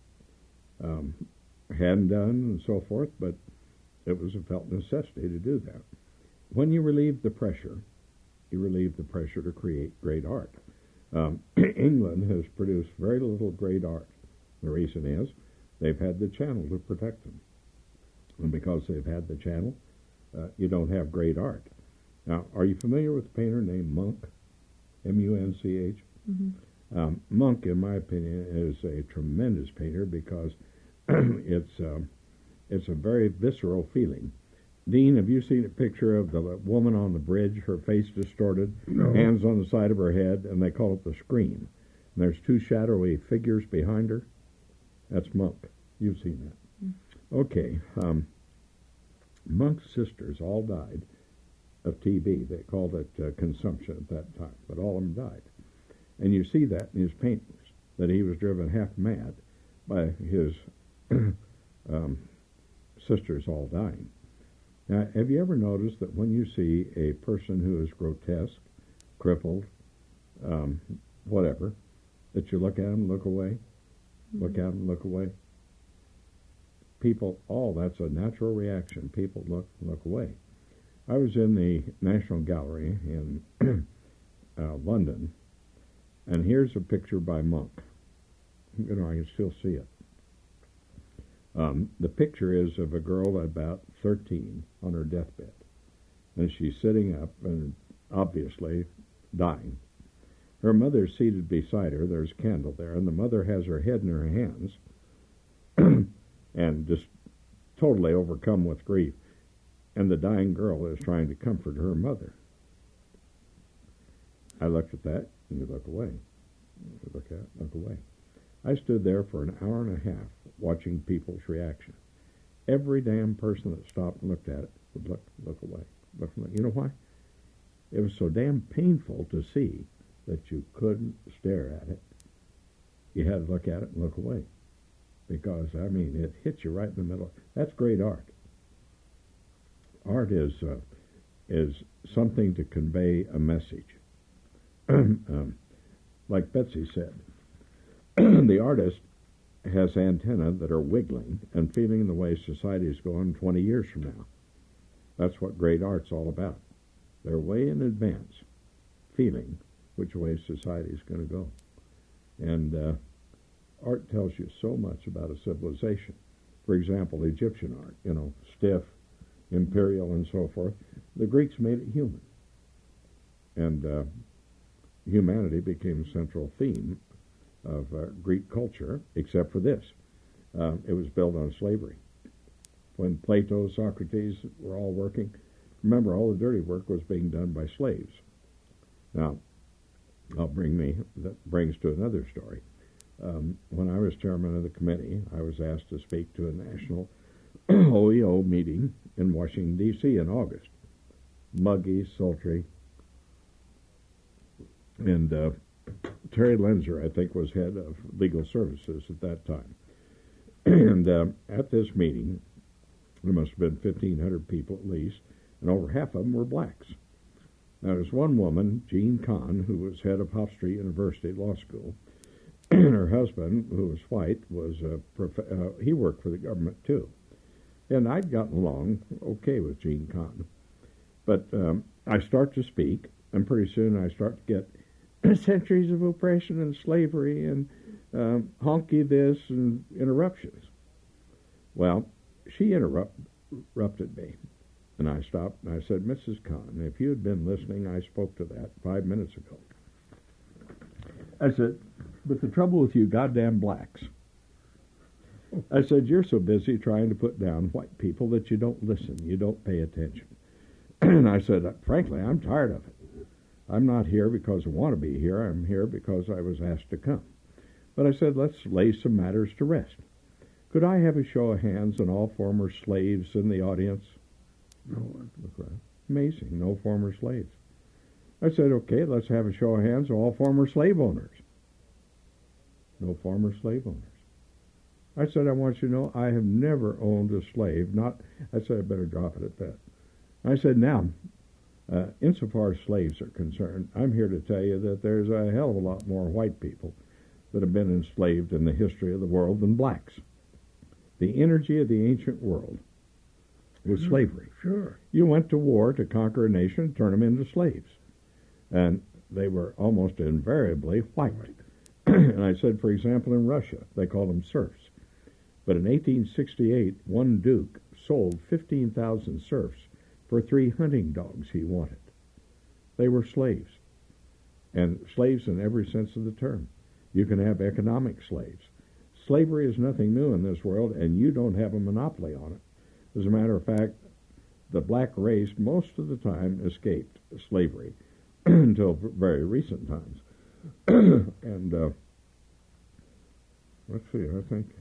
Um, hand done and so forth, but it was a felt necessity to do that. When you relieve the pressure, you relieve the pressure to create great art. Um, England has produced very little great art. The reason is they've had the channel to protect them. And because they've had the channel, uh, you don't have great art. Now, are you familiar with a painter named Munch? M U N C H? Mm-hmm. Um, Munch, in my opinion, is a tremendous painter because it's um, it's a very visceral feeling. Dean, have you seen a picture of the woman on the bridge, her face distorted, No. hands on the side of her head, and they call it the scream. And there's two shadowy figures behind her. That's Munch. You've seen that. Mm. Okay. Um, Munch's sisters all died of T B. They called it uh, consumption at that time, but all of them died. And you see that in his paintings, that he was driven half mad by his um, sisters all dying. Now, have you ever noticed that when you see a person who is grotesque, crippled, um, whatever, that you look at them, look away, Mm-hmm. look at them, look away? People, oh, that's a natural reaction. People look, look away. I was in the National Gallery in uh, London, and here's a picture by Munch. You know, I can still see it. Um, the picture is of a girl about thirteen on her deathbed, and she's sitting up and obviously dying. Her mother's seated beside her. There's a candle there, and the mother has her head in her hands and just totally overcome with grief. And the dying girl is trying to comfort her mother. I looked at that, and you look away. You look at it, look away. I stood there for an hour and a half watching people's reaction. Every damn person that stopped and looked at it would look, look away. Look, look. You know why? It was so damn painful to see that you couldn't stare at it. You had to look at it and look away. Because, I mean, it hits you right in the middle. That's great art. Art is uh, is something to convey a message. um, like Betsy said, the artist has antennae that are wiggling and feeling the way society is going twenty years from now. That's what great art's all about. They're way in advance, feeling which way society is going to go. And uh, art tells you so much about a civilization. For example, Egyptian art, you know, stiff, imperial, and so forth. The Greeks made it human. And uh, humanity became a central theme of uh, Greek culture, except for this. Uh, it was built on slavery. When Plato, Socrates were all working, remember, all the dirty work was being done by slaves. Now, I'll bring me, that brings to another story. Um, when I was chairman of the committee, I was asked to speak to a national O E O meeting in Washington, D C in August. Muggy, sultry. And uh, Terry Lenzer, I think, was head of legal services at that time. And uh, at this meeting, there must have been fifteen hundred people at least, and over half of them were blacks. Now, there's one woman, Jean Kahn, who was head of Hofstra University Law School, and her husband, who was white, was a prof- uh, he worked for the government too. And I'd gotten along okay with Jean Kahn. But um, I start to speak, and pretty soon I start to get centuries of oppression and slavery and um, honky this and interruptions. Well, she interrupt, interrupted me, and I stopped and I said, Missus Kahn, if you had been listening, I spoke to that five minutes ago. I said, but the trouble with you goddamn blacks, I said, you're so busy trying to put down white people that you don't listen, you don't pay attention. And I said, frankly, I'm tired of it. I'm not here because I want to be here. I'm here because I was asked to come. But I said, let's lay some matters to rest. Could I have a show of hands on all former slaves in the audience? No one. Amazing, no former slaves. I said, okay, let's have a show of hands on all former slave owners. No former slave owners. I said, I want you to know I have never owned a slave. Not. I said, I better drop it at that. I said, now, uh, insofar as slaves are concerned, I'm here to tell you that there's a hell of a lot more white people that have been enslaved in the history of the world than blacks. The energy of the ancient world was Sure, slavery. Sure. You went to war to conquer a nation, turn them into slaves. And they were almost invariably white. And I said, for example, in Russia, they called them serfs. But in eighteen sixty-eight, one duke sold fifteen thousand serfs for three hunting dogs he wanted. They were slaves, and slaves in every sense of the term. You can have economic slaves. Slavery is nothing new in this world, and you don't have a monopoly on it. As a matter of fact, the black race most of the time escaped slavery until very recent times. and uh, let's see, I think,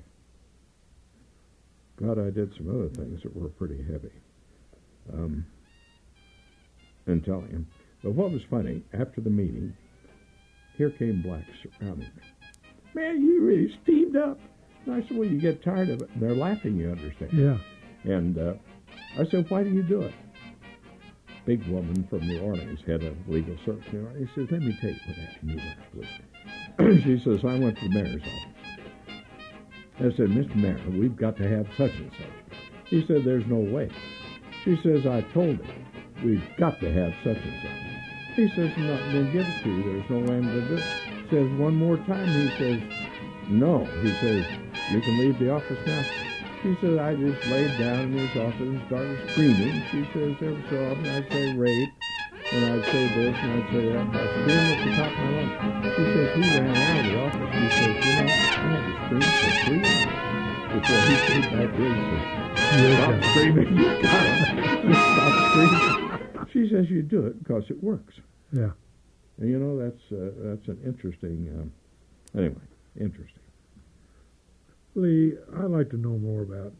God, I did some other things that were pretty heavy. Um, and telling him. But what was funny, after the meeting, here came blacks surrounding me. Man, you really steamed up. And I said, well, you get tired of it. And they're laughing, you understand. Yeah. And uh, I said, why do you do it? Big woman from New Orleans, head of legal service. You know, he says, let me tell you what happened to me last week. She says, I went to the mayor's office. I said, Mister Mayor, we've got to have such and such. He said, there's no way. She says, I told him, we've got to have such and such. He says, I'm not going to give it to you. There's no way I'm going to do it. He says, one more time. He says, no. He says, you can leave the office now. She says, I just laid down in his office and started screaming. She says, every so often I'd say rape, and I'd say this, and I'd say that, and I'd scream at the top of my lungs. She says, he ran out of the office. He says, you know, I had to scream for three hours before he came back in and said, stop screaming, you got it. Stop screaming. She says, you do it because it works. Yeah. And you know, that's uh, that's an interesting, um, anyway, interesting. Lee, I'd like to know more about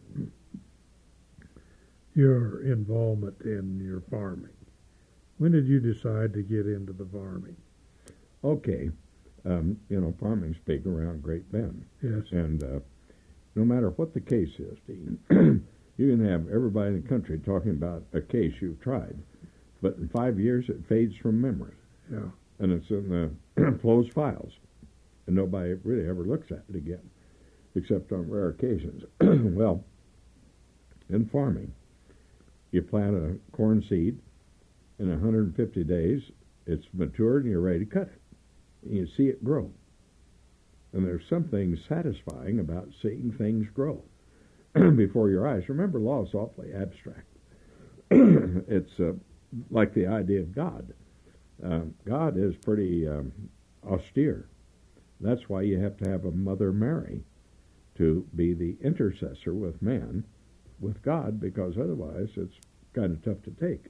your involvement in your farming. When did you decide to get into the farming? Okay. Um, you know, farming's big around Great Bend. Yes. And uh, no matter what the case is, Dean, you can have everybody in the country talking about a case you've tried, but in five years it fades from memory. Yeah. And it's in the closed files, and nobody really ever looks at it again, except on rare occasions. Well, in farming, you plant a corn seed, in one hundred fifty days, it's matured and you're ready to cut it. And you see it grow. And there's something satisfying about seeing things grow before your eyes. Remember, law is awfully abstract. It's uh, like the idea of God. Uh, God is pretty um, austere. That's why you have to have a Mother Mary to be the intercessor with man, with God, because otherwise it's kind of tough to take.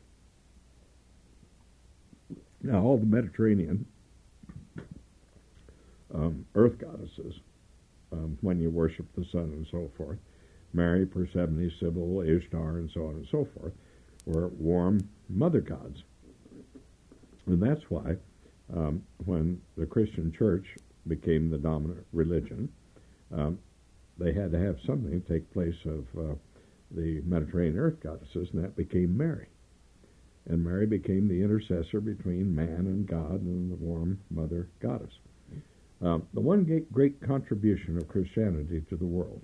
Now, all the Mediterranean um, earth goddesses, um, when you worship the sun and so forth, Mary, Persephone, Sybil, Ishtar, and so on and so forth, were warm mother gods. And that's why um, when the Christian church became the dominant religion, um, they had to have something take place of uh, the Mediterranean earth goddesses, and that became Mary. and Mary became the intercessor between man and God and the warm mother goddess. Um, the one great, great contribution of Christianity to the world.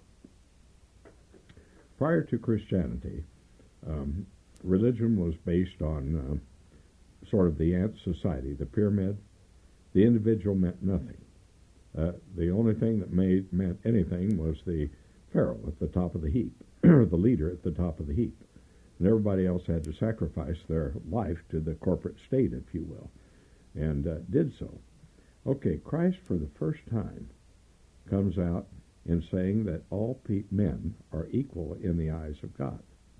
Prior to Christianity, um, religion was based on uh, sort of the ant society, the pyramid. The individual meant nothing. Uh, the only thing that made meant anything was the pharaoh at the top of the heap, or the leader at the top of the heap. And everybody else had to sacrifice their life to the corporate state, if you will, and uh, did so. Okay, Christ for the first time comes out in saying that all pe- men are equal in the eyes of God.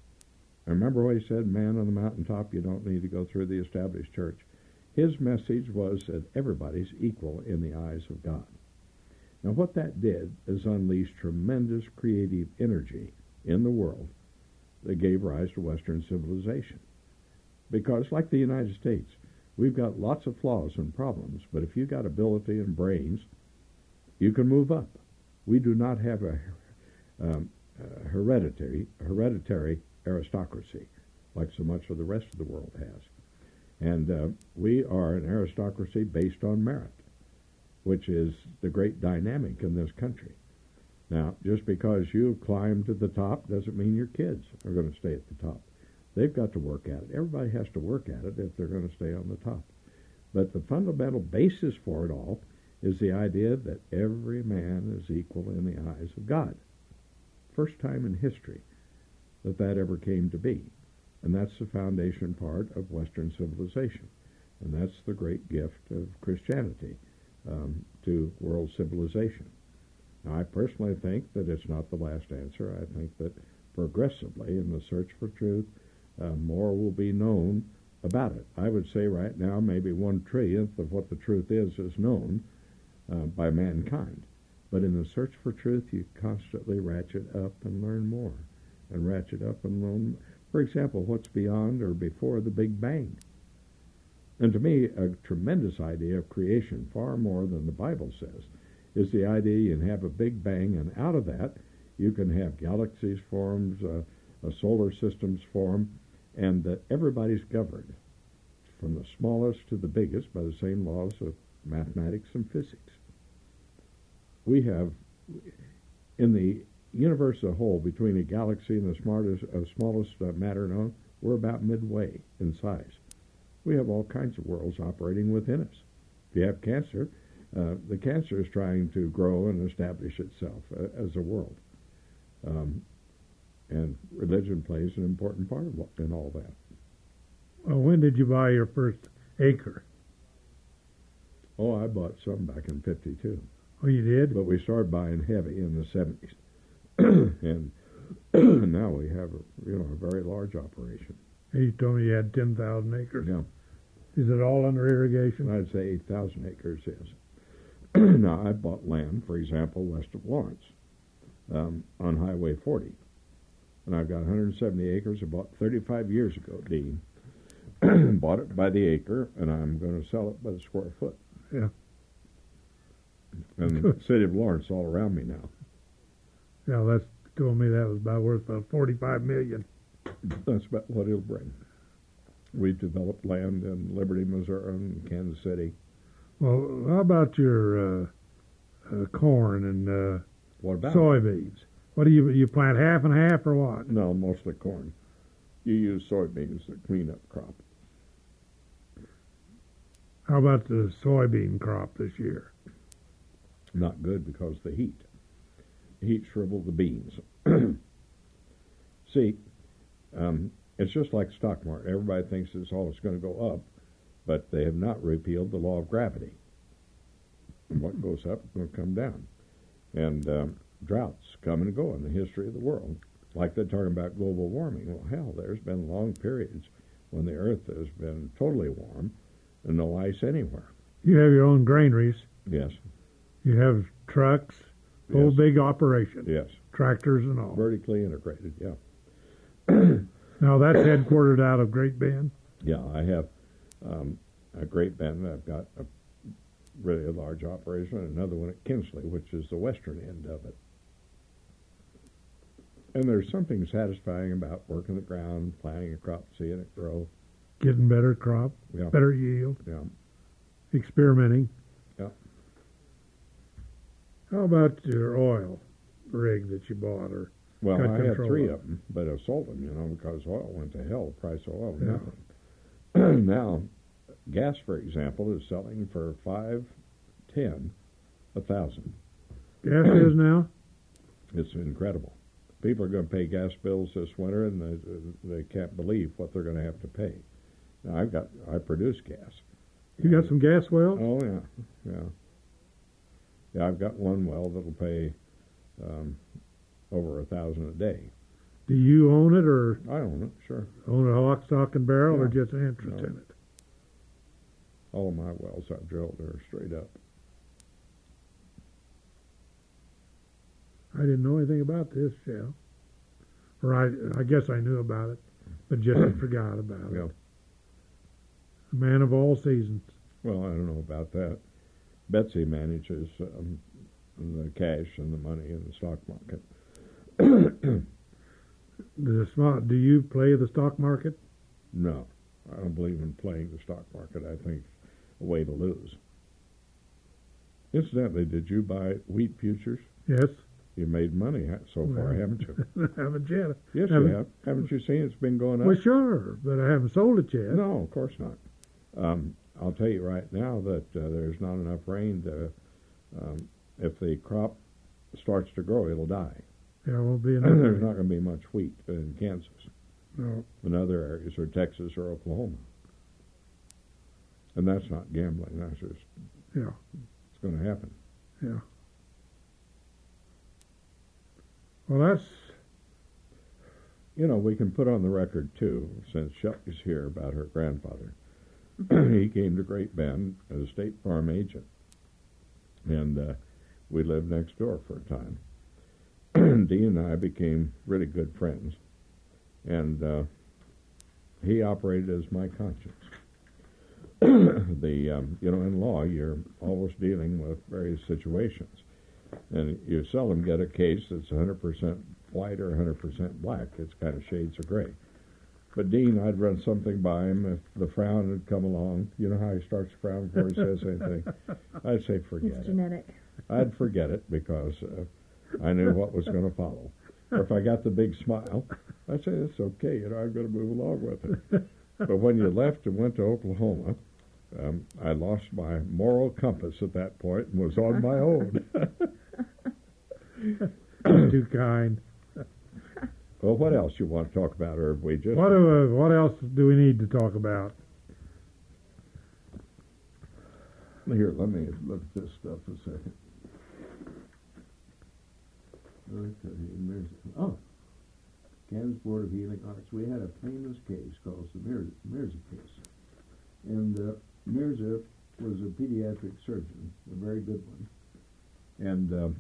I remember what he said, man on the mountaintop, you don't need to go through the established church. His message was that everybody's equal in the eyes of God. Now what that did is unleash tremendous creative energy in the world that gave rise to Western civilization. Because like the United States, we've got lots of flaws and problems, but if you've got ability and brains, you can move up. We do not have a, um, a hereditary, hereditary aristocracy like so much of the rest of the world has. And uh, we are an aristocracy based on merit, which is the great dynamic in this country. Now, just because you've climbed to the top doesn't mean your kids are going to stay at the top. They've got to work at it. Everybody has to work at it if they're going to stay on the top. But the fundamental basis for it all is the idea that every man is equal in the eyes of God. First time in history that that ever came to be. And that's the foundation part of Western civilization. And that's the great gift of Christianity um, to world civilization. Now, I personally think that it's not the last answer. I think that progressively, in the search for truth, uh, more will be known about it. I would say right now maybe one trillionth of what the truth is is known uh, by mankind. But in the search for truth, you constantly ratchet up and learn more, and ratchet up and learn. For example, what's beyond or before the Big Bang? And to me, a tremendous idea of creation, far more than the Bible says, is the idea you can have a Big Bang, and out of that you can have galaxies formed, uh, a solar systems form, and that everybody's governed, from the smallest to the biggest, by the same laws of mathematics and physics. We have, in the universe as a whole, between a galaxy and the smartest, uh, smallest uh, matter known, we're about midway in size. We have all kinds of worlds operating within us. If you have cancer, uh, the cancer is trying to grow and establish itself uh, as a world. Um, and religion plays an important part of, in all that. Well, when did you buy your first acre? Oh, I bought some back in fifty-two. Oh, you did? But we started buying heavy in the seventies. And now we have a, you know, a very large operation. You told me you had ten thousand acres. Yeah. Is it all under irrigation? I'd say eight thousand acres is. Now, I bought land, for example, west of Lawrence, um, on Highway forty. And I've got one hundred seventy acres I bought thirty-five years ago, Dean. Bought it by the acre, and I'm going to sell it by the square foot. Yeah. And the city of Lawrence all around me now. Yeah, that's told me that was about worth about forty-five million. That's about what it'll bring. We've developed land in Liberty, Missouri, and Kansas City. Well, how about your uh, uh, corn and uh, What about soybeans? What do you you plant half and half or what? No, mostly corn. You use soybeans to clean up crop. How about the soybean crop this year? Not good because of the heat. The heat shriveled the beans. See, um, it's just like stock market. Everybody thinks it's always going to go up, but they have not repealed the law of gravity. What goes up is going to come down. And um, droughts come and go in the history of the world. Like they're talking about global warming. Well, hell, there's been long periods when the earth has been totally warm and no ice anywhere. You have your own granaries. Yes. You have trucks, whole Yes. big operation. Yes. Tractors and all. Vertically integrated, yeah. Now that's headquartered out of Great Bend. Yeah, I have um, a Great Bend. I've got a really a large operation, and another one at Kinsley, which is the western end of it. And there's something satisfying about working the ground, planting a crop, seeing it grow. Getting better crop, Yeah. better yield, Yeah. experimenting. Yeah. How about your oil rig that you bought? Or Well, got I had control three of? of them, but I sold them, you know, because oil went to hell. The price of oil was Yeah. nothing. Now, gas, for example, is selling for five, ten, a thousand. Gas is now? It's incredible. People are going to pay gas bills this winter, and they, they can't believe what they're going to have to pay. Now, I've got I produce gas. You got some gas wells? Oh yeah, yeah, yeah. I've got one well that'll pay um, over a thousand a day. Do you own it or I own it, sure. own it lock, stock, and barrel, or Yeah. just an interest No. in it? All of my wells I've drilled are straight up. I didn't know anything about this, Shell. Or I, I guess I knew about it, but just forgot about Yeah. it. A man of all seasons. Well, I don't know about that. Betsy manages um, the cash and the money in the stock market. The smart, do you play the stock market? No, I don't believe in playing the stock market. I think it's a way to lose. Incidentally, did you buy wheat futures? Yes. You made money ha- so far, Well, haven't you? haven't yet. Yes, Haven't- you have. Haven't you seen it's been going up? Well, sure, but I haven't sold it yet. No, of course not. Um, I'll tell you right now that uh, there's not enough rain to. Um, if the crop starts to grow, it'll die. There won't be There's enough. not going to be much wheat in Kansas, No. in other areas, or Texas or Oklahoma. And that's not gambling. That's just Yeah, it's going to happen. yeah. Well, that's, You know, we can put on the record too, since Shelley's here, about her grandfather. He came to Great Bend as a State Farm agent, and uh, we lived next door for a time. Dean and I became really good friends, and uh, he operated as my conscience. the um, you know, in law, you're always dealing with various situations, and you seldom get a case that's one hundred percent white or one hundred percent black. It's kind of shades of gray. But Dean, I'd run something by him. If the frown had come along, you know how he starts to frown before he says anything? I'd say forget It's it. genetic. I'd forget it because uh, I knew what was going to follow. Or if I got the big smile, I'd say, it's okay, you know, I'm going to move along with it. But when you left and went to Oklahoma, um, I lost my moral compass at that point and was on my own. too kind. Well, what else you want to talk about, Herb? We just What, do, uh, what else do we need to talk about? Here, let me look at this stuff a second. Okay, there's, oh, Kansas Board of Healing Arts. We had a famous case called the Mirza, Mirza case. And uh, Mirza was a pediatric surgeon, a very good one. And, um,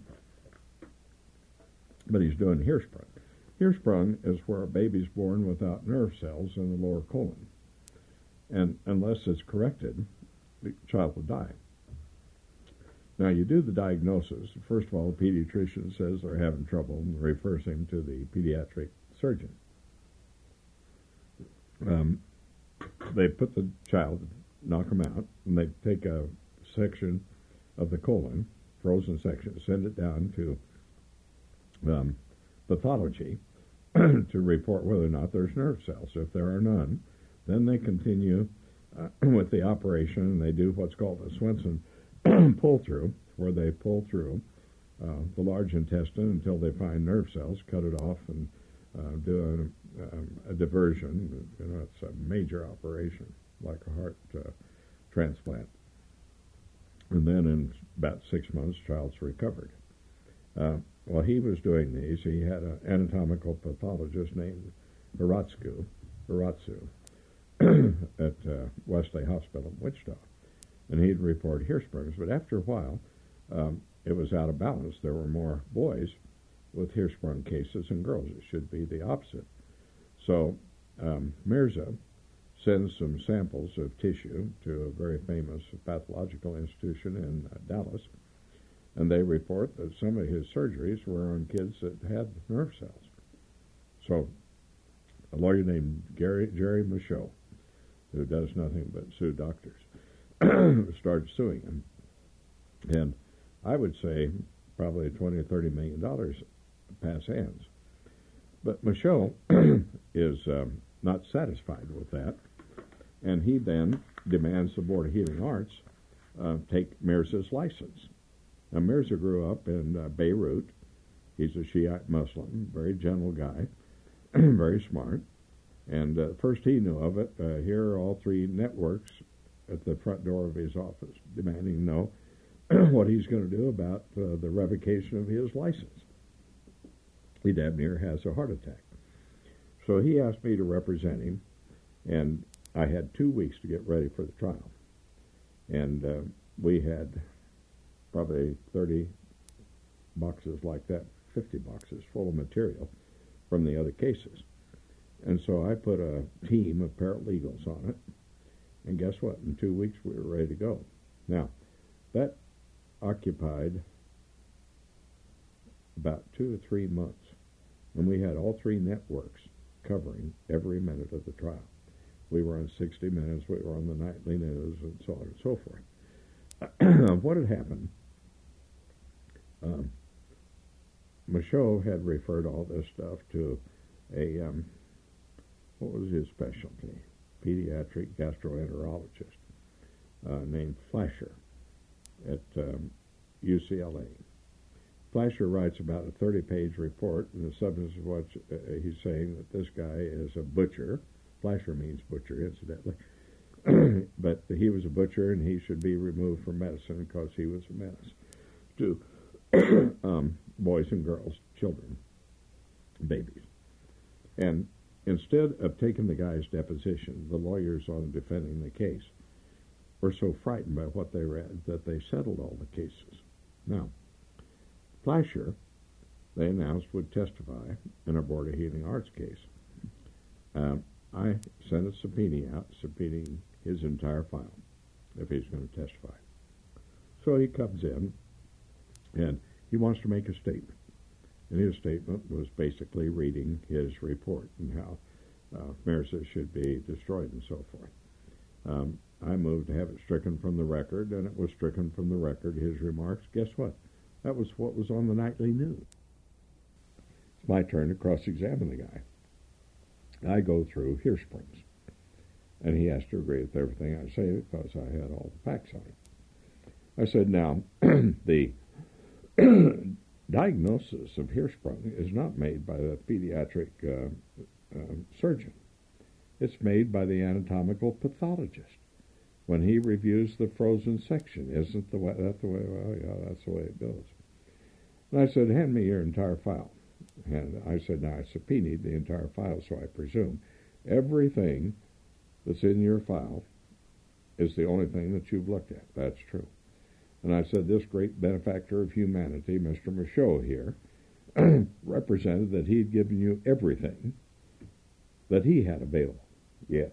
but he's doing Hirschsprung. Hirschsprung is where a baby's born without nerve cells in the lower colon. And unless it's corrected, the child will die. Now, you do the diagnosis. First of all, the pediatrician says they're having trouble and refers him to the pediatric surgeon. Um, they put the child, knock him out, and they take a section of the colon, frozen section, send it down to um, pathology to report whether or not there's nerve cells. If there are none, then they continue uh, with the operation, and they do what's called a Swenson pull-through, where they pull through uh, the large intestine until they find nerve cells, cut it off, and uh, do a, um, a diversion. You know, it's a major operation, like a heart uh, transplant. And then in about six months, the child's recovered. Uh, while he was doing these, he had an anatomical pathologist named Hiratsku, Hiratsu at uh, Wesley Hospital in Wichita. And he'd report Hirschsprungs. But after a while, um, it was out of balance. There were more boys with Hirschsprung cases than girls. It should be the opposite. So um, Mirza sends some samples of tissue to a very famous pathological institution in uh, Dallas, and they report that some of his surgeries were on kids that had nerve cells. So a lawyer named Gary, Jerry Michaud who does nothing but sue doctors, started suing him. And I would say probably twenty or thirty million dollars pass hands. But Michaud is um, not satisfied with that, and he then demands the Board of Healing Arts uh, take Mirza's license. Now, Mirza grew up in uh, Beirut. He's a Shiite Muslim, very gentle guy, very smart. And uh, first he knew of it, uh, here are all three networks at the front door of his office, demanding to know what he's going to do about uh, the revocation of his license. He damn near has a heart attack. So he asked me to represent him, and I had two weeks to get ready for the trial. And uh, we had probably thirty boxes like that, fifty boxes full of material from the other cases. And so I put a team of paralegals on it, and guess what? In two weeks we were ready to go. Now, that occupied about two or three months, and we had all three networks covering every minute of the trial. We were on sixty minutes, we were on the nightly news, and so on and so forth. What had happened, um, Michaud had referred all this stuff to a, um, what was his specialty? Pediatric gastroenterologist uh, named Flasher at um, U C L A. Flasher writes about a thirty-page report, and the substance of what uh, he's saying that this guy is a butcher. Flasher means butcher, incidentally. But he was a butcher, and he should be removed from medicine because he was a menace to um, boys and girls, children, babies. And instead of taking the guy's deposition, the lawyers on defending the case were so frightened by what they read that they settled all the cases. Now, Flasher, they announced, would testify in a Board of Healing Arts case. Um, I sent a subpoena out, subpoenaing his entire file, if he's going to testify. So he comes in, and he wants to make a statement. And his statement was basically reading his report and how uh, Mirza should be destroyed and so forth. Um, I moved to have it stricken from the record, and it was stricken from the record, his remarks. Guess what? That was what was on the nightly news. It's my turn to cross-examine the guy. I go through Hirschsprung's, and he has to agree with everything I say because I had all the facts on it. I said, now, the diagnosis of Hirschsprung is not made by the pediatric uh, uh, surgeon. It's made by the anatomical pathologist when he reviews the frozen section. Isn't the way, that the way? Well, yeah, that's the way it goes. And I said, hand me your entire file. And I said, now, I subpoenaed the entire file, so I presume everything that's in your file is the only thing that you've looked at. That's true. And I said, this great benefactor of humanity, Mister Michaud here, represented that he'd given you everything that he had available. Yes.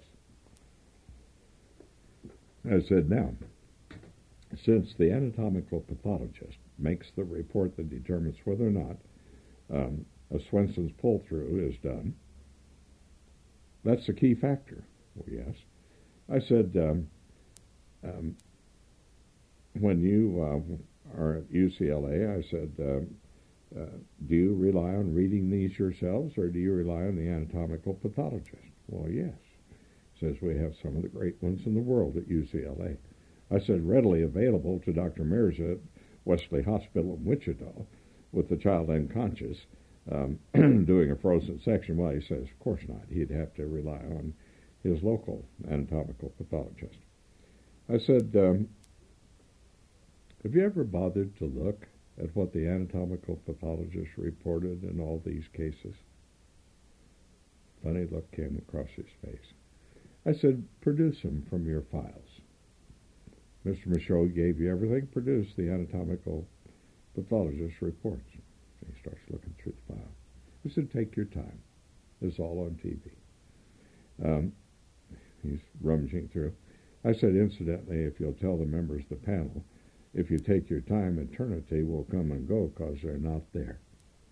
I said, now, since the anatomical pathologist makes the report that determines whether or not um, a Swenson's pull-through is done, that's the key factor. Well, yes. I said, um, um, when you uh, are at U C L A, I said, uh, uh, do you rely on reading these yourselves, or do you rely on the anatomical pathologist? Well, yes. Says we have some of the great ones in the world at U C L A. I said, readily available to Doctor Mirza at Wesley Hospital in Wichita with the child unconscious um, doing a frozen section. Well, he says, of course not. He'd have to rely on his local anatomical pathologist. I said, um, have you ever bothered to look at what the anatomical pathologist reported in all these cases? Funny look came across his face. I said, produce them from your files. Mister Michaud gave you everything. Produce the anatomical pathologist's reports. He starts looking through the file. I said, take your time. It's all on T V. Um, he's rummaging through. I said, incidentally, if you'll tell the members of the panel, if you take your time, eternity will come and go because they're not there.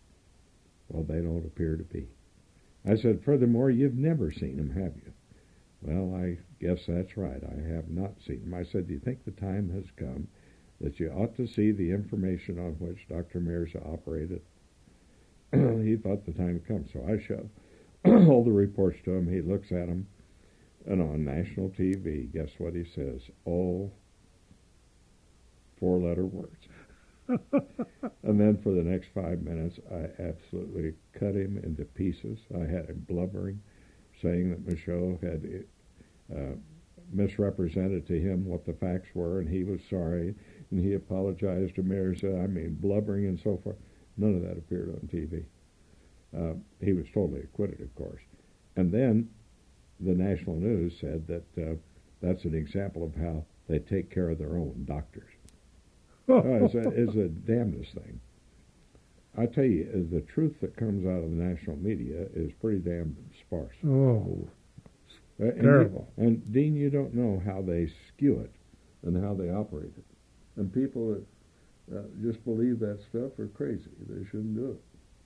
Well, they don't appear to be. I said, furthermore, you've never seen them, have you? Well, I guess that's right. I have not seen him. I said, do you think the time has come that you ought to see the information on which Doctor Mirza operated? He thought the time had come, so I showed all the reports to him. He looks at them, and on national T V, guess what he says? All four-letter words. And then for the next five minutes, I absolutely cut him into pieces. I had him blubbering, saying that Michaud had uh, misrepresented to him what the facts were, and he was sorry, and he apologized to Mirza. I mean, blubbering and so forth. None of that appeared on T V. Uh, he was totally acquitted, of course. And then the national news said that uh, that's an example of how they take care of their own doctors. uh, it's, a, it's a damnedest thing. I tell you, the truth that comes out of the national media is pretty damn sparse. Oh, uh, and terrible. You, and, Dean, you don't know how they skew it and how they operate it. And people that Uh, just believe that stuff are crazy. They shouldn't do it.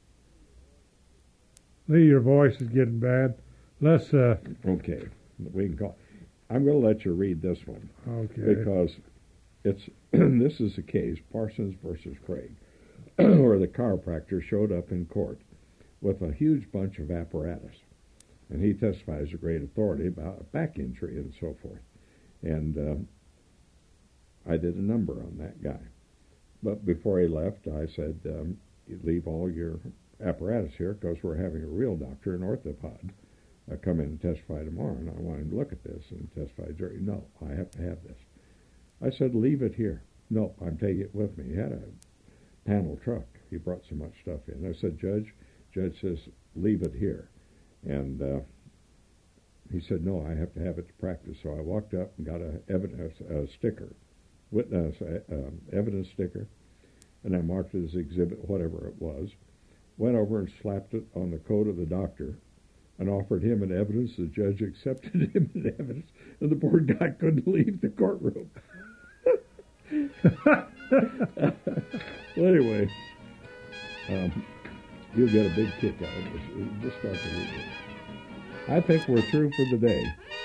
Lee, your voice is getting bad. Let's, uh... Okay, we can call. I'm going to let you read this one. Okay. Because it's this is the case, Parsons versus Craig, where the chiropractor showed up in court with a huge bunch of apparatus. And he testifies with great authority about a back injury and so forth. And uh, I did a number on that guy. But before he left, I said, um, you leave all your apparatus here because we're having a real doctor, an orthopod, uh, come in and testify tomorrow. And I want him to look at this and testify. Jury, no, I have to have this. I said, leave it here. No, I'm taking it with me. He had a panel truck. He brought so much stuff in. I said, Judge, Judge says, leave it here. And uh, he said, no, I have to have it to practice. So I walked up and got a evidence a sticker. Witness uh, um, evidence sticker, and I marked it as exhibit, whatever it was, went over and slapped it on the coat of the doctor and offered him an evidence. The judge accepted him as evidence, and the poor guy couldn't leave the courtroom. Well, anyway, um, you'll get a big kick out of this. Just start to read it. I think we're through for the day.